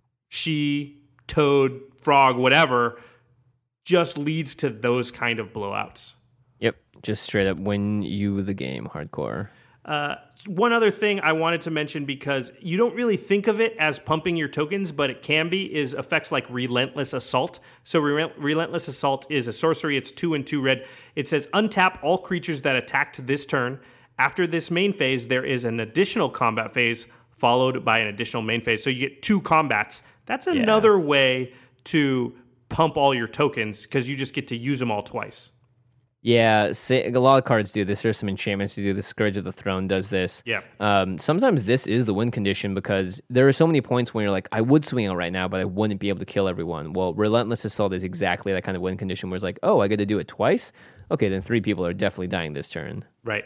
she, toad, frog, whatever, just leads to those kind of blowouts. Yep, just straight up win you the game, hardcore. Uh, one other thing I wanted to mention, because you don't really think of it as pumping your tokens, but it can be, is effects like Relentless Assault. So Re- Relentless Assault is a sorcery. It's two and two red. It says untap all creatures that attacked this turn. After this main phase, there is an additional combat phase followed by an additional main phase. So you get two combats. That's another yeah. way to pump all your tokens, because you just get to use them all twice. Yeah, say, a lot of cards do this. There's some enchantments to do this. Scourge of the Throne does this. Yeah. Um, sometimes this is the win condition, because there are so many points when you're like, I would swing out right now, but I wouldn't be able to kill everyone. Well, Relentless Assault is exactly that kind of win condition where it's like, oh, I get to do it twice? Okay, then three people are definitely dying this turn. Right.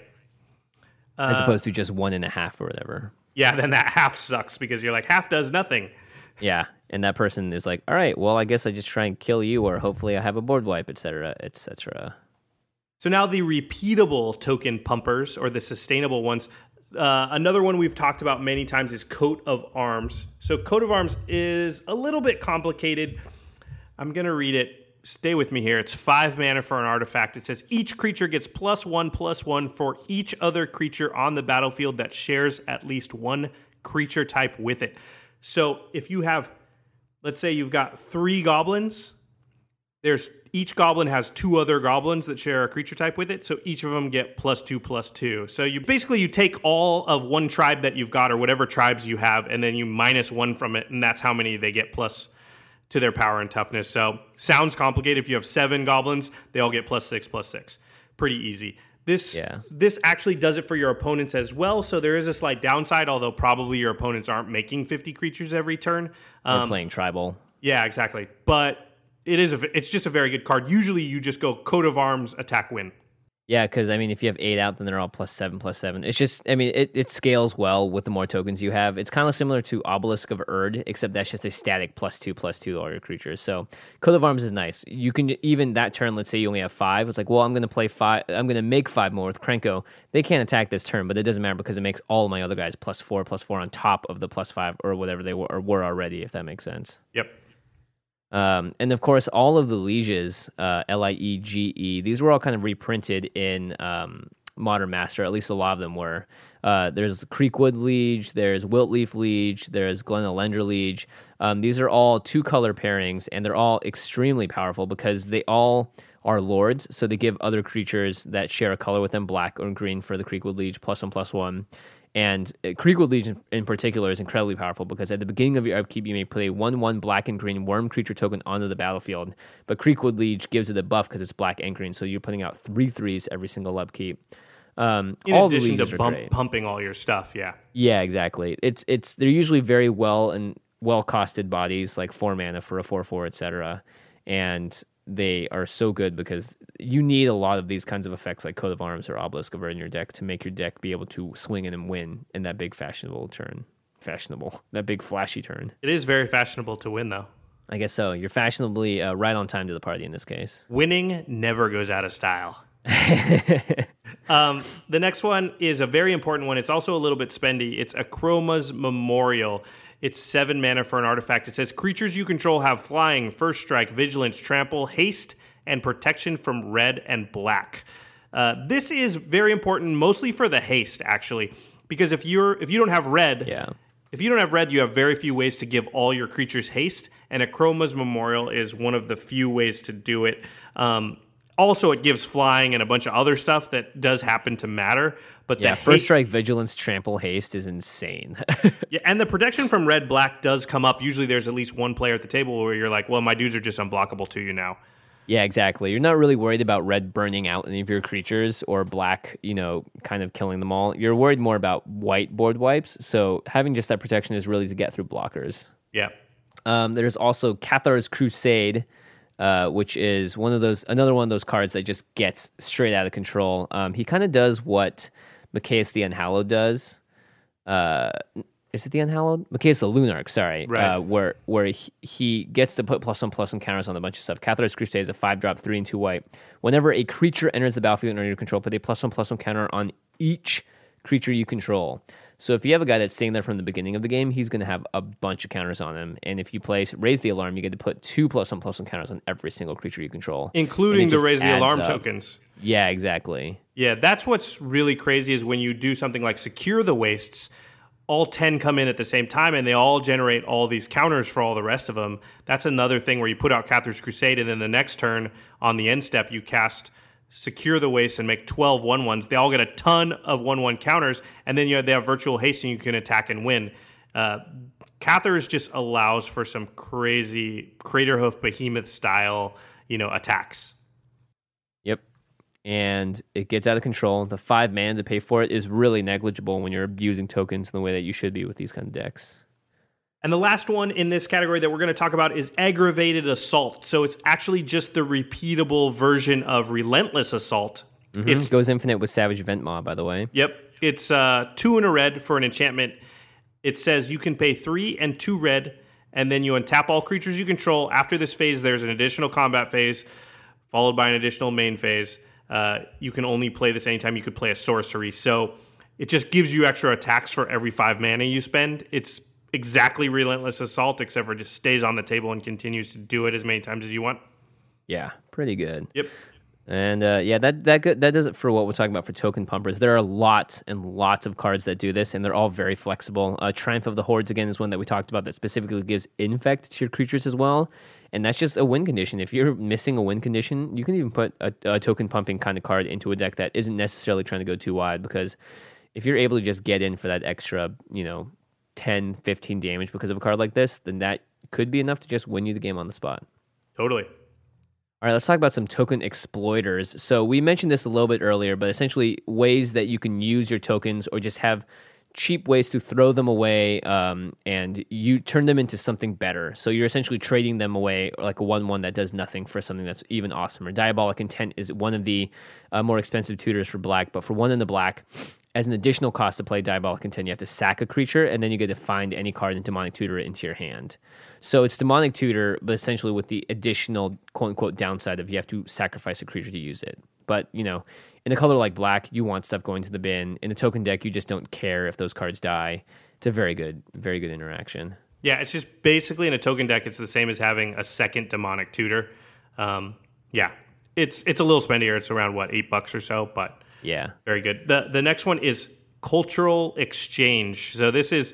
Uh, As opposed to just one and a half or whatever. Yeah, then that half sucks, because you're like, half does nothing. Yeah, and that person is like, all right, well, I guess I just try and kill you, or hopefully I have a board wipe, et cetera, et cetera. So now the repeatable token pumpers, or the sustainable ones. Uh, another one we've talked about many times is Coat of Arms. So Coat of Arms is a little bit complicated. I'm going to read it. Stay with me here. It's five mana for an artifact. It says each creature gets plus one, plus one for each other creature on the battlefield that shares at least one creature type with it. So if you have, let's say you've got three goblins, there's each goblin has two other goblins that share a creature type with it, so each of them get plus two, plus two. So you basically, you take all of one tribe that you've got, or whatever tribes you have, and then you minus one from it, and that's how many they get plus to their power and toughness. So sounds complicated. If you have seven goblins, they all get plus six, plus six. Pretty easy. This yeah. this actually does it for your opponents as well, so there is a slight downside, although probably your opponents aren't making fifty creatures every turn. Um, They're playing tribal. Yeah, exactly. But it is a, it's just a very good card. Usually you just go Coat of Arms, attack, win. Yeah, because, I mean, if you have eight out, then they're all plus seven, plus seven. It's just, I mean, it, it scales well with the more tokens you have. It's kind of similar to Obelisk of Erd, except that's just a static plus two, plus two to all your creatures. So Coat of Arms is nice. You can, even that turn, let's say you only have five, it's like, well, I'm going to play five, I'm going to make five more with Krenko. They can't attack this turn, but it doesn't matter, because it makes all of my other guys plus four, plus four on top of the plus five, or whatever they were, or were already, if that makes sense. Yep. Um, and of course, all of the lieges, uh, L I E G E, these were all kind of reprinted in um, Modern Master. At least a lot of them were. Uh, there's Creekwood Liege, there's Wiltleaf Liege, there's Glen Elendra Liege. Um, these are all two-color pairings, and they're all extremely powerful because they all are lords, so they give other creatures that share a color with them, black or green for the Creekwood Liege, plus one, plus one. And Creekwood Liege in particular is incredibly powerful, because at the beginning of your upkeep, you may play one one black and green worm creature token onto the battlefield. But Creekwood Liege gives it a buff because it's black and green, so you're putting out three threes every single upkeep. Um, in all addition the to bump, pumping all your stuff, yeah. Yeah, exactly. It's it's they're usually very well and well-costed bodies, like four mana for a four four, et cetera. And they are so good because you need a lot of these kinds of effects like Coat of Arms or Obelisk of Red in your deck to make your deck be able to swing in and win in that big fashionable turn. Fashionable. That big flashy turn. It is very fashionable to win, though. I guess so. You're fashionably uh, right on time to the party in this case. Winning never goes out of style. um, the next one is a very important one. It's also a little bit spendy. It's Akroma's Memorial. It's seven mana for an artifact. It says creatures you control have flying, first strike, vigilance, trample, haste, and protection from red and black. Uh, this is very important, mostly for the haste, actually, because if you're if you don't have red, yeah. if you don't have red, you have very few ways to give all your creatures haste, and Akroma's Memorial is one of the few ways to do it. Um, also, it gives flying and a bunch of other stuff that does happen to matter. But yeah, the first ha- strike, vigilance, trample, haste is insane. yeah, and the protection from red black does come up. Usually, there's at least one player at the table where you're like, "Well, my dudes are just unblockable to you now." Yeah, exactly. You're not really worried about red burning out any of your creatures or black, you know, kind of killing them all. You're worried more about white board wipes. So having just that protection is really to get through blockers. Yeah. Um, there's also Cathar's Crusade, uh, which is one of those another one of those cards that just gets straight out of control. Um, he kind of does what Mikaeus the Unhallowed does. Uh, is it the Unhallowed? Mikaeus the Lunarch, sorry. Right. Uh, where where he, he gets to put plus one plus one counters on a bunch of stuff. Cathar's Crusade is a five drop, three and two white. Whenever a creature enters the battlefield under your control, put a plus one plus one counter on each creature you control. So if you have a guy that's staying there from the beginning of the game, he's going to have a bunch of counters on him. And if you play Raise the Alarm, you get to put two plus one plus one counters on every single creature you control. Including the just Raise the adds Alarm up. tokens. Yeah, exactly. Yeah, that's what's really crazy is when you do something like Secure the Wastes, all ten come in at the same time, and they all generate all these counters for all the rest of them. That's another thing where you put out Cathar's Crusade, and then the next turn on the end step, you cast Secure the Waste and make twelve one-ones. They all get a ton of one-one counters, and then you have, they have Virtual Haste, and you can attack and win. Uh, Cathar's just allows for some crazy Craterhoof Behemoth-style, you know, attacks. Yep. And it gets out of control. The five mana to pay for it is really negligible when you're abusing tokens in the way that you should be with these kind of decks. And the last one in this category that we're going to talk about is Aggravated Assault. So it's actually just the repeatable version of Relentless Assault. Mm-hmm. It goes infinite with Savage Vent Maw, by the way. Yep. It's uh, two and a red for an enchantment. It says you can pay three and two red, and then you untap all creatures you control. After this phase, there's an additional combat phase, followed by an additional main phase. Uh, you can only play this anytime you could play a sorcery. So it just gives you extra attacks for every five mana you spend. It's exactly Relentless Assault, except for it just stays on the table and continues to do it as many times as you want. Yeah, pretty good. Yep. And uh, yeah, that that good, that does it for what we're talking about for token pumpers. There are lots and lots of cards that do this, and they're all very flexible. Uh, Triumph of the Hordes, again, is one that we talked about that specifically gives infect to your creatures as well. And that's just a win condition. If you're missing a win condition, you can even put a, a token pumping kind of card into a deck that isn't necessarily trying to go too wide, because if you're able to just get in for that extra, you know, ten, fifteen damage because of a card like this, then that could be enough to just win you the game on the spot. Totally. All right, let's talk about some token exploiters. So we mentioned this a little bit earlier, but essentially ways that you can use your tokens or just have cheap ways to throw them away, um, and you turn them into something better. So you're essentially trading them away, like a one one that does nothing for something that's even awesomer. Diabolic Intent is one of the uh, more expensive tutors for black, but for one in the black, as an additional cost to play Diabolic Intent, you have to sack a creature, and then you get to find any card in Demonic Tutor it into your hand. So it's Demonic Tutor, but essentially with the additional quote-unquote downside of you have to sacrifice a creature to use it. But, you know, in a color like black, you want stuff going to the bin. In a token deck, you just don't care if those cards die. It's a very good, very good interaction. Yeah, it's just basically in a token deck, it's the same as having a second Demonic Tutor. Um, yeah, it's it's a little spendier. It's around, what, eight bucks or so, but yeah, very good. The, the next one is Cultural Exchange. So this is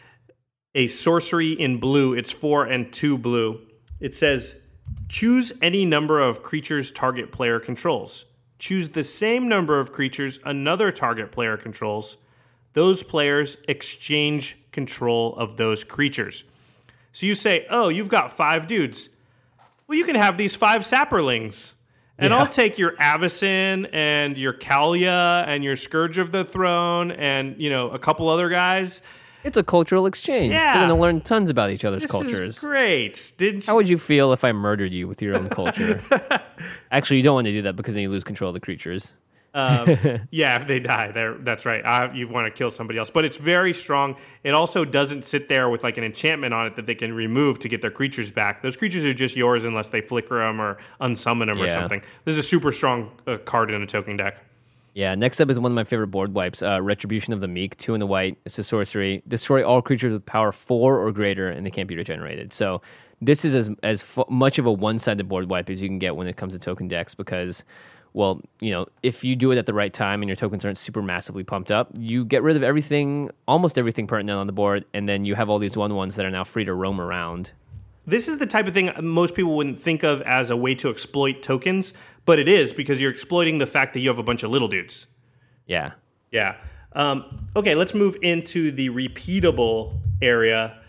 a sorcery in blue. It's four and two blue. It says, choose any number of creatures target player controls. Choose the same number of creatures another target player controls. Those players exchange control of those creatures. So you say, oh, you've got five dudes. Well, you can have these five Sapperlings. And yeah. I'll take your Avacyn and your Kalia and your Scourge of the Throne and, you know, a couple other guys. It's a cultural exchange. Yeah. We're going to learn tons about each other's This cultures. is great. Didn't How would you feel if I murdered you with your own culture? Actually, you don't want to do that because then you lose control of the creatures. um, yeah, if they die, they're, that's right. Uh, you want to kill somebody else. But it's very strong. It also doesn't sit there with like an enchantment on it that they can remove to get their creatures back. Those creatures are just yours unless they flicker them or unsummon them or Yeah. something. This is a super strong uh, card in a token deck. Yeah, next up is one of my favorite board wipes, uh, Retribution of the Meek, two in the white. It's a sorcery. Destroy all creatures with power four or greater, and they can't be regenerated. So this is as as f- much of a one-sided board wipe as you can get when it comes to token decks because, well, you know, if you do it at the right time and your tokens aren't super massively pumped up, you get rid of everything, almost everything pertinent on the board, and then you have all these one-ones that are now free to roam around. This is the type of thing most people wouldn't think of as a way to exploit tokens, but it is because you're exploiting the fact that you have a bunch of little dudes. Yeah. Yeah. Um, okay, let's move into the repeatable area.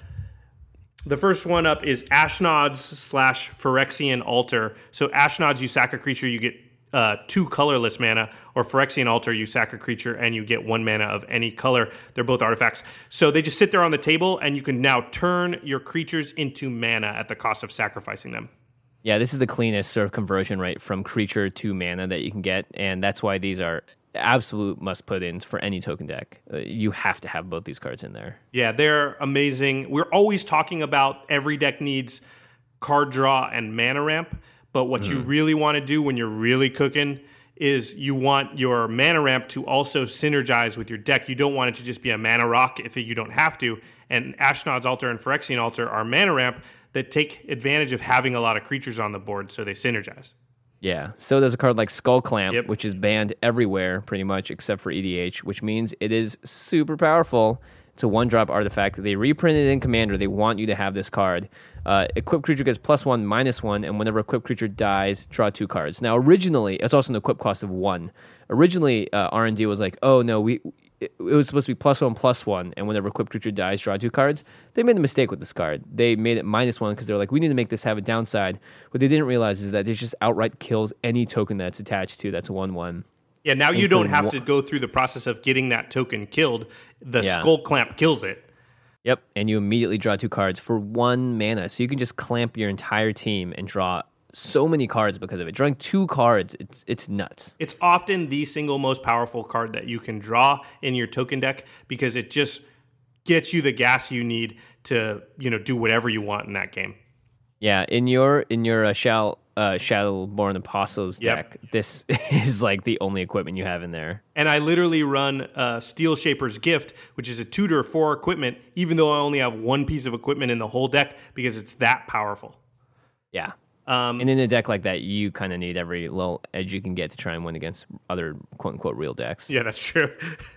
The first one up is Ashnod's slash Phyrexian Altar. So Ashnod's, you sack a creature, you get uh, two colorless mana, or Phyrexian Altar, you sack a creature and you get one mana of any color. They're both artifacts. So they just sit there on the table, and you can now turn your creatures into mana at the cost of sacrificing them. Yeah, this is the cleanest sort of conversion rate from creature to mana that you can get, and that's why these are absolute must-put-ins for any token deck. Uh, you have to have both these cards in there. Yeah, they're amazing. We're always talking about every deck needs card draw and mana ramp, but what mm. you really want to do when you're really cooking is you want your mana ramp to also synergize with your deck. You don't want it to just be a mana rock if you don't have to. And Ashnod's Altar and Phyrexian Altar are mana ramp that take advantage of having a lot of creatures on the board, so they synergize. Yeah, so there's a card like Skull Clamp, yep. which is banned everywhere pretty much except for E D H, which means it is super powerful. It's a one-drop artifact. They reprinted it in Commander. They want you to have this card. Uh, equipped creature gets plus one, minus one, and whenever equipped creature dies, draw two cards. Now, originally, it's also an equip cost of one. Originally, uh, R and D was like, oh, no, we it, it was supposed to be plus one, plus one, and whenever equipped creature dies, draw two cards. They made a mistake with this card. They made it minus one because they were like, we need to make this have a downside. What they didn't realize is that it just outright kills any token that's attached to that's a one one. Yeah, now you don't have to go through the process of getting that token killed. The yeah. Skull Clamp kills it. Yep, and you immediately draw two cards for one mana. So you can just clamp your entire team and draw so many cards because of it. Drawing two cards, it's it's nuts. It's often the single most powerful card that you can draw in your token deck because it just gets you the gas you need to, you know, do whatever you want in that game. Yeah, in your in your uh, Shal, uh, Shadowborn Apostles deck, yep. this is like the only equipment you have in there. And I literally run uh, Steel Shaper's Gift, which is a tutor for equipment, even though I only have one piece of equipment in the whole deck because it's that powerful. Yeah. Um, and in a deck like that, you kind of need every little edge you can get to try and win against other quote-unquote real decks. Yeah, that's true.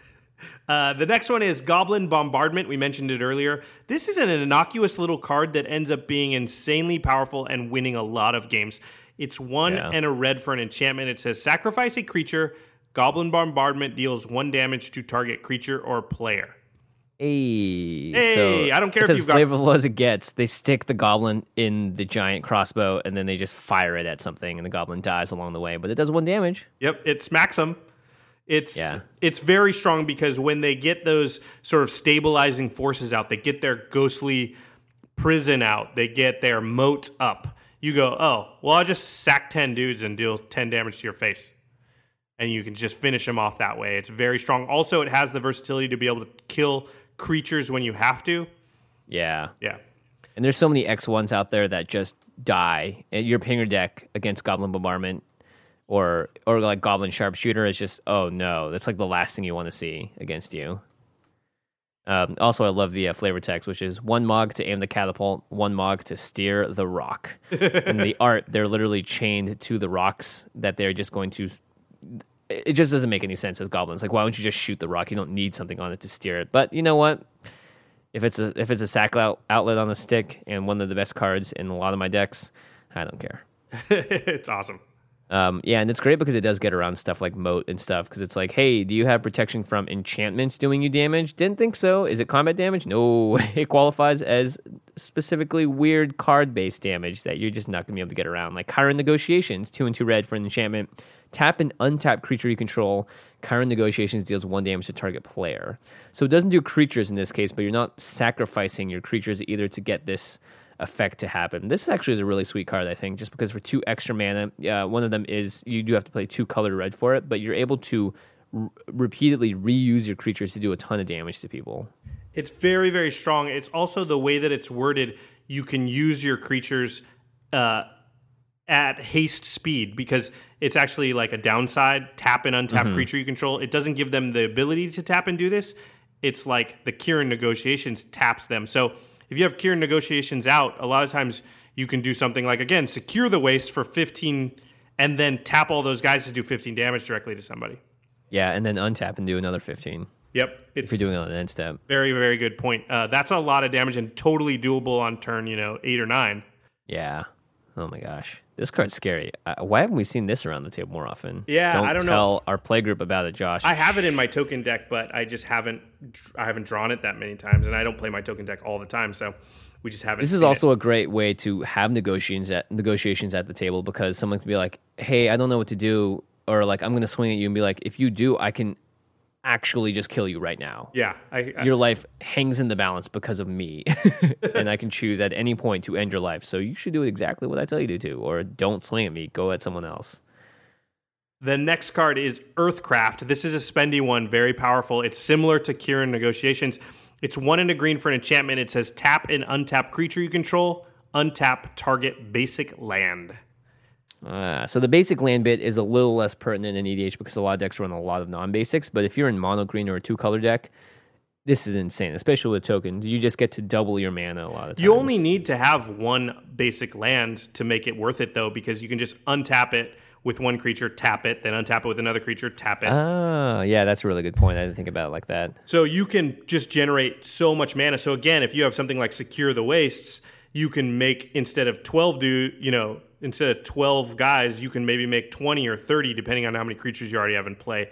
Uh, the next one is Goblin Bombardment. We mentioned it earlier. This is an innocuous little card that ends up being insanely powerful and winning a lot of games. It's one yeah. and a red for an enchantment. It says, sacrifice a creature. Goblin Bombardment deals one damage to target creature or player. Hey, hey so I don't care it's if as you've got... flavorful as it gets. They stick the goblin in the giant crossbow, and then they just fire it at something, and the goblin dies along the way. But it does one damage. Yep, it smacks them. It's yeah. it's very strong because when they get those sort of stabilizing forces out, they get their ghostly prison out, they get their moat up. You go, oh, well, I'll just sack ten dudes and deal ten damage to your face. And you can just finish them off that way. It's very strong. Also, it has the versatility to be able to kill creatures when you have to. Yeah. Yeah. And there's so many X ones out there that just die. Your pinger deck against Goblin Bombardment or or like Goblin Sharpshooter is just, oh no, that's like the last thing you want to see against you. Um, also, I love the uh, flavor text, which is one Mog to aim the catapult, one Mog to steer the rock. In the art, they're literally chained to the rocks that they're just going to... It just doesn't make any sense as goblins. Like, why don't you just shoot the rock? You don't need something on it to steer it. But you know what? If it's a if it's a sack out, outlet on a stick and one of the best cards in a lot of my decks, I don't care. It's awesome. Um, yeah, and it's great because it does get around stuff like moat and stuff. Because it's like, hey, do you have protection from enchantments doing you damage? Didn't think so. Is it combat damage? No, it qualifies as specifically weird card-based damage that you're just not going to be able to get around. Like Chiron Negotiations, two and two red for an enchantment. Tap an untapped creature you control. Chiron Negotiations deals one damage to target player. So it doesn't do creatures in this case, but you're not sacrificing your creatures either to get this effect to happen. This actually is a really sweet card, I think, just because for two extra mana, uh, one of them is you do have to play two colored red for it, but you're able to r- repeatedly reuse your creatures to do a ton of damage to people. It's very, very strong. It's also the way that it's worded. You can use your creatures uh, at haste speed because it's actually like a downside. Tap and untap mm-hmm. creature you control. It doesn't give them the ability to tap and do this. It's like the Chiron Negotiations taps them. So if you have Chiron Negotiations out, a lot of times you can do something like, again, secure the waste for fifteen and then tap all those guys to do fifteen damage directly to somebody. Yeah, and then untap and do another fifteen. Yep. It's if you're doing it on an end step. Very, very good point. Uh, that's a lot of damage and totally doable on turn, you know, eight or nine. Yeah. Oh my gosh. This card's scary. Uh, why haven't we seen this around the table more often? Yeah, don't I don't tell know. our play group about it, Josh. I have it in my token deck, but I just haven't I haven't drawn it that many times, and I don't play my token deck all the time, so we just haven't. This is also it. a great way to have negotiations at negotiations at the table because someone can be like, "Hey, I don't know what to do," or like, "I'm going to swing at you," and be like, "If you do, I can actually just kill you right now." Yeah, I, I, your life hangs in the balance because of me, and I can choose at any point to end your life. So you should do exactly what I tell you to do, or don't swing at me. Go at someone else. The next card is Earthcraft. This is a spendy one, very powerful. It's similar to Chiron Negotiations. It's one and a green for an enchantment. It says tap an untap creature you control, untap target basic land. Uh, so the basic land bit is a little less pertinent in E D H because a lot of decks run a lot of non-basics, but if you're in mono green or a two-color deck, this is insane, especially with tokens. You just get to double your mana a lot of times. You only need to have one basic land to make it worth it, though, because you can just untap it with one creature, tap it, then untap it with another creature, tap it. Oh, yeah, that's a really good point. I didn't think about it like that. So you can just generate so much mana. So again, if you have something like Secure the Wastes, you can make, instead of twelve do, you know, instead of twelve guys, you can maybe make twenty or thirty, depending on how many creatures you already have in play.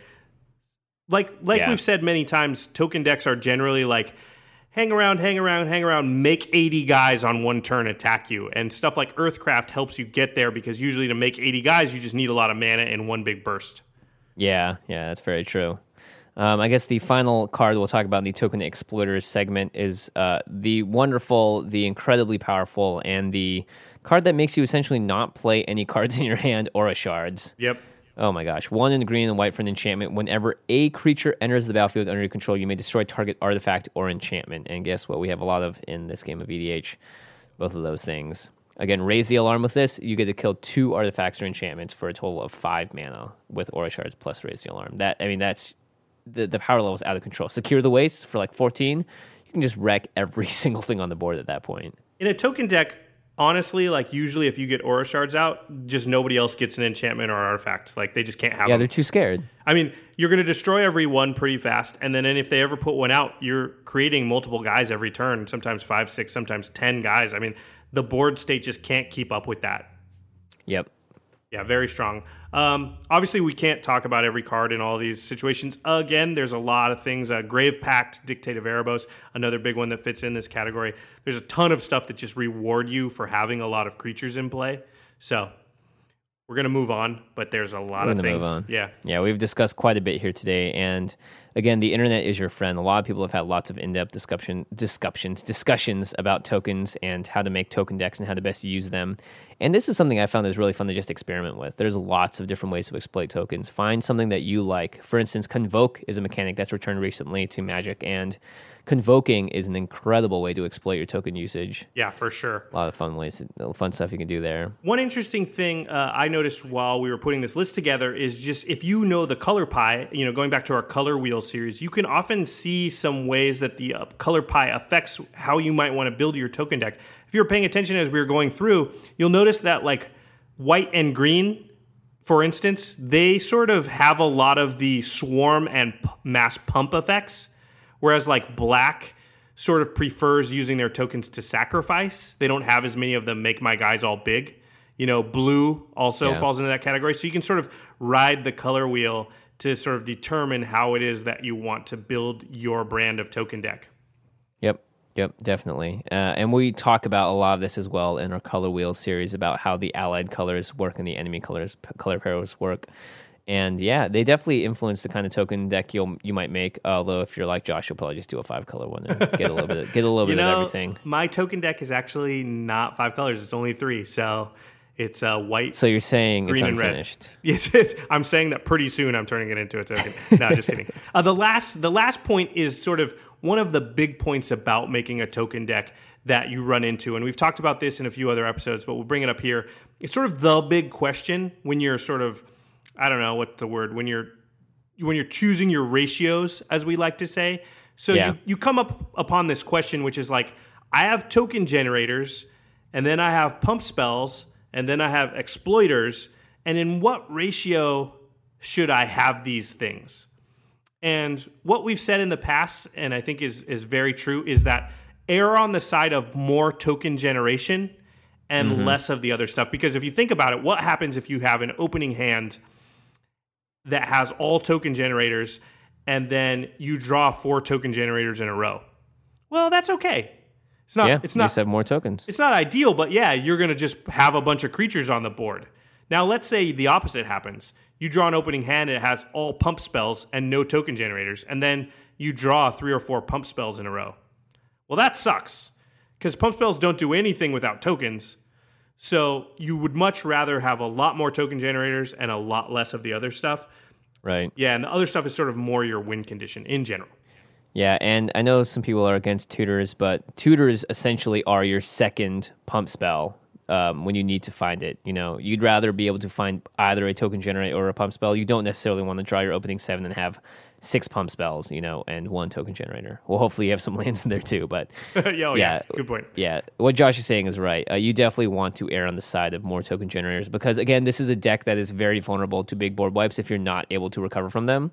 Like like yeah. we've said many times, token decks are generally like, hang around, hang around, hang around, make eighty guys on one turn attack you. And stuff like Earthcraft helps you get there because usually to make eighty guys, you just need a lot of mana in one big burst. Yeah, yeah, that's very true. Um, I guess the final card we'll talk about in the Token Exploiters segment is uh, the wonderful, the incredibly powerful, and the card that makes you essentially not play any cards in your hand or a shards. Yep. Oh my gosh. One in green and white for an enchantment. Whenever a creature enters the battlefield under your control, you may destroy target artifact or enchantment. And guess what? We have a lot of in this game of E D H. Both of those things. Again, raise the alarm with this. You get to kill two artifacts or enchantments for a total of five mana with Aura Shards plus raise the alarm. That I mean, that's the, the power level is out of control. Secure the Waste for like fourteen. You can just wreck every single thing on the board at that point. In a token deck, honestly, like usually if you get Aura Shards out, just nobody else gets an enchantment or artifact. Like they just can't have Yeah, them. they're too scared. I mean, you're going to destroy every one pretty fast, and then if they ever put one out, you're creating multiple guys every turn, sometimes five, six, sometimes ten guys. I mean, the board state just can't keep up with that. Yep. Yeah, very strong. Um, obviously, we can't talk about every card in all these situations. Again, there's a lot of things. Uh, Grave Pact, Dictate of Erebos, another big one that fits in this category. There's a ton of stuff that just reward you for having a lot of creatures in play. So we're going to move on, but there's a lot we're of gonna things. Move on. Yeah. Yeah, we've discussed quite a bit here today. And again, the internet is your friend. A lot of people have had lots of in-depth discussion, discussions, discussions about tokens and how to make token decks and how to best use them. And this is something I found is really fun to just experiment with. There's lots of different ways to exploit tokens. Find something that you like. For instance, Convoke is a mechanic that's returned recently to Magic, and Convoking is an incredible way to exploit your token usage. Yeah, for sure. A lot of fun ways, fun stuff you can do there. One interesting thing uh, I noticed while we were putting this list together is just if you know the color pie, you know, going back to our color wheel series, you can often see some ways that the uh, color pie affects how you might want to build your token deck. If you're paying attention as we were going through, you'll notice that like white and green, for instance, they sort of have a lot of the swarm and p- mass pump effects. Whereas like black sort of prefers using their tokens to sacrifice. They don't have as many of them make my guys all big. You know, blue also yeah. falls into that category. So you can sort of ride the color wheel to sort of determine how it is that you want to build your brand of token deck. Yep. Yep, definitely. Uh, and we talk about a lot of this as well in our Color Wheel series about how the allied colors work and the enemy colors color pairs work. And yeah, they definitely influence the kind of token deck you you might make. Although if you're like Josh, you'll probably just do a five color one and get a little bit of, get a little you bit know, of everything. My token deck is actually not five colors; it's only three. So it's uh, white. So you're saying green it's and unfinished? Red. Yes, it's, I'm saying that pretty soon I'm turning it into a token. No, just kidding. Uh, the last the last point is sort of one of the big points about making a token deck that you run into, and we've talked about this in a few other episodes, but we'll bring it up here. It's sort of the big question when you're sort of I don't know what the word when you're when you're choosing your ratios, as we like to say. So yeah. you, you come up upon this question, which is like, I have token generators, and then I have pump spells, and then I have exploiters, and in what ratio should I have these things? And what we've said in the past, and I think is is very true, is that err on the side of more token generation and mm-hmm. less of the other stuff. Because if you think about it, what happens if you have an opening hand that has all token generators, and then you draw four token generators in a row? Well, that's okay. It's not. Yeah, it's not. You just have more tokens. It's not ideal, but yeah, you're going to just have a bunch of creatures on the board. Now, let's say the opposite happens. You draw an opening hand, and it has all pump spells and no token generators, and then you draw three or four pump spells in a row. Well, that sucks, because pump spells don't do anything without tokens. So you would much rather have a lot more token generators and a lot less of the other stuff. Right. Yeah, and the other stuff is sort of more your win condition in general. Yeah, and I know some people are against tutors, but tutors essentially are your second pump spell um, when you need to find it. You know, you'd rather be able to find either a token generator or a pump spell. You don't necessarily want to draw your opening seven and have six pump spells, you know, and one token generator. Well, hopefully you have some lands in there too, but oh, yeah, yeah, good point. Yeah, what Josh is saying is right. Uh, you definitely want to err on the side of more token generators because, again, this is a deck that is very vulnerable to big board wipes if you're not able to recover from them.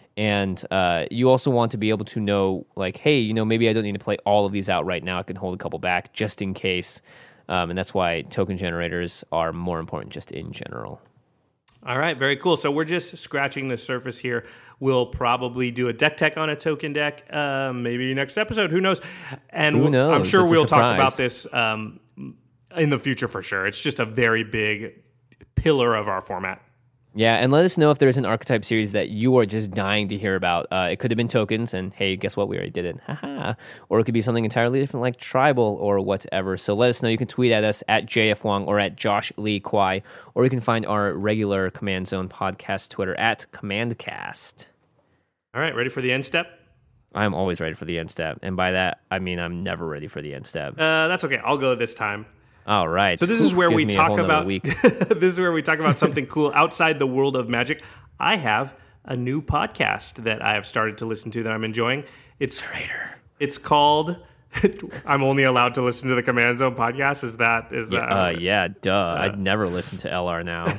And uh, you also want to be able to know, like, hey, you know, maybe I don't need to play all of these out right now. I can hold a couple back just in case. Um, and that's why token generators are more important just in general. All right, very cool. So we're just scratching the surface here. We'll probably do a deck tech on a token deck, uh, maybe next episode. Who knows? And Who knows? I'm sure it's we'll talk about this um, in the future for sure. It's just a very big pillar of our format. Yeah, and let us know if there's an archetype series that you are just dying to hear about. Uh, it could have been tokens, and hey, guess what? We already did it. Haha. Or it could be something entirely different like tribal or whatever. So let us know. You can tweet at us at J F Wong or at Josh Lee Kwai, or you can find our regular Command Zone podcast Twitter at CommandCast. All right, ready for the end step? I'm always ready for the end step. And by that, I mean I'm never ready for the end step. Uh, that's okay. I'll go this time. All right. So this is where we talk about this is where we talk about something cool outside the world of Magic. I have a new podcast that I have started to listen to that I'm enjoying. It's Traitor. It's called I'm only allowed to listen to the Command Zone podcast. Is that is yeah, that uh, yeah, duh. Uh, I'd never listen to L R now.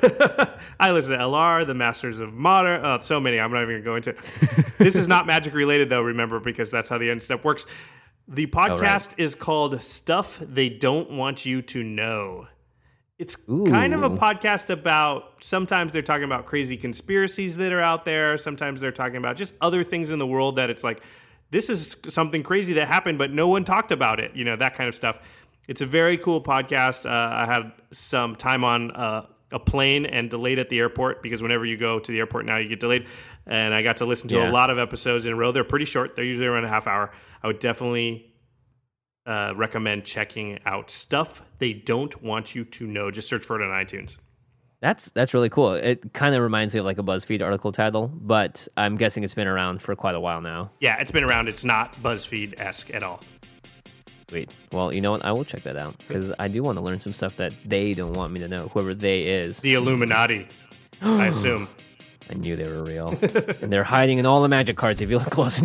I listen to L R, the Masters of Modern, uh, so many. I'm not even going to go into. This is not Magic related though, remember, because that's how the end step works. The podcast oh, right. is called Stuff They Don't Want You to Know. It's Ooh. kind of a podcast about, sometimes they're talking about crazy conspiracies that are out there. Sometimes they're talking about just other things in the world that it's like, this is something crazy that happened, but no one talked about it. You know, that kind of stuff. It's a very cool podcast. Uh, I had some time on uh, a plane and delayed at the airport because whenever you go to the airport now, you get delayed. And I got to listen to yeah. a lot of episodes in a row. They're pretty short. They're usually around a half hour. I would definitely uh, recommend checking out Stuff They Don't Want You to Know. Just search for it on iTunes. That's that's really cool. It kind of reminds me of like a BuzzFeed article title, but I'm guessing it's been around for quite a while now. Yeah, it's been around. It's not BuzzFeed-esque at all. Sweet. Well, you know what? I will check that out because I do want to learn some stuff that they don't want me to know, whoever they is. The Illuminati, I assume. I knew they were real. And they're hiding in all the Magic cards if you look close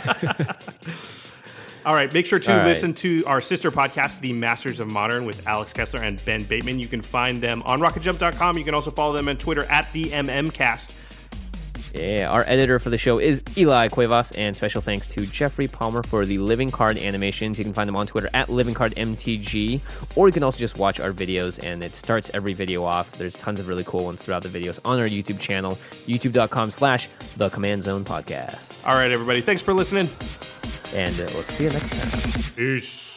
enough. All right, make sure to all listen right. to our sister podcast, The Masters of Modern, with Alex Kessler and Ben Bateman. You can find them on rocket jump dot com. You can also follow them on Twitter at the M M Cast. Yeah, our editor for the show is Eli Cuevas, and special thanks to Jeffrey Palmer for the Living Card animations. You can find them on Twitter at Living Card M T G, or you can also just watch our videos, and it starts every video off. There's tons of really cool ones throughout the videos on our YouTube channel, youtube dot com slash the Command Zone Podcast. All right, everybody, thanks for listening. And uh, we'll see you next time. Peace.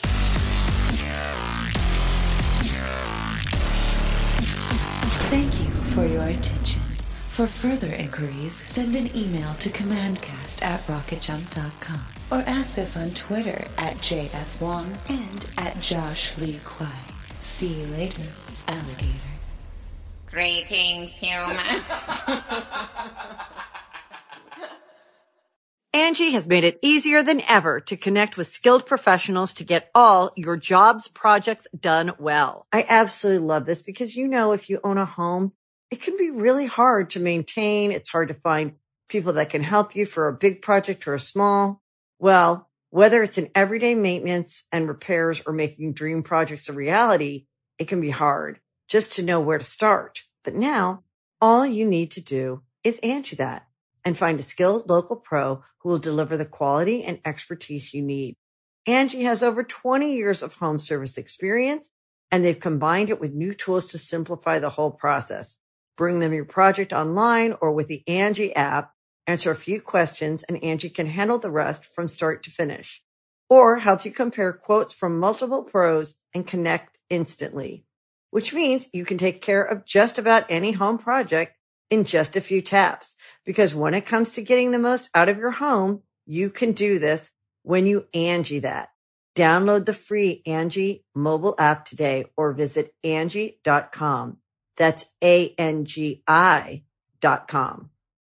Thank you for your attention. For further inquiries, send an email to commandcast at rocket jump dot com or ask us on Twitter at J F Wong and at Josh Lee Kwai. See you later, alligator. Greetings, humans. Angie has made it easier than ever to connect with skilled professionals to get all your jobs projects done well. I absolutely love this because, you know, if you own a home, it can be really hard to maintain. It's hard to find people that can help you for a big project or a small. Well, whether it's in everyday maintenance and repairs or making dream projects a reality, it can be hard just to know where to start. But now all you need to do is Angie that and find a skilled local pro who will deliver the quality and expertise you need. Angie has over twenty years of home service experience, and they've combined it with new tools to simplify the whole process. Bring them your project online or with the Angie app, answer a few questions, and Angie can handle the rest from start to finish. Or help you compare quotes from multiple pros and connect instantly, which means you can take care of just about any home project in just a few taps. Because when it comes to getting the most out of your home, you can do this when you Angie that. Download the free Angie mobile app today or visit Angie dot com. That's A N G I dot com.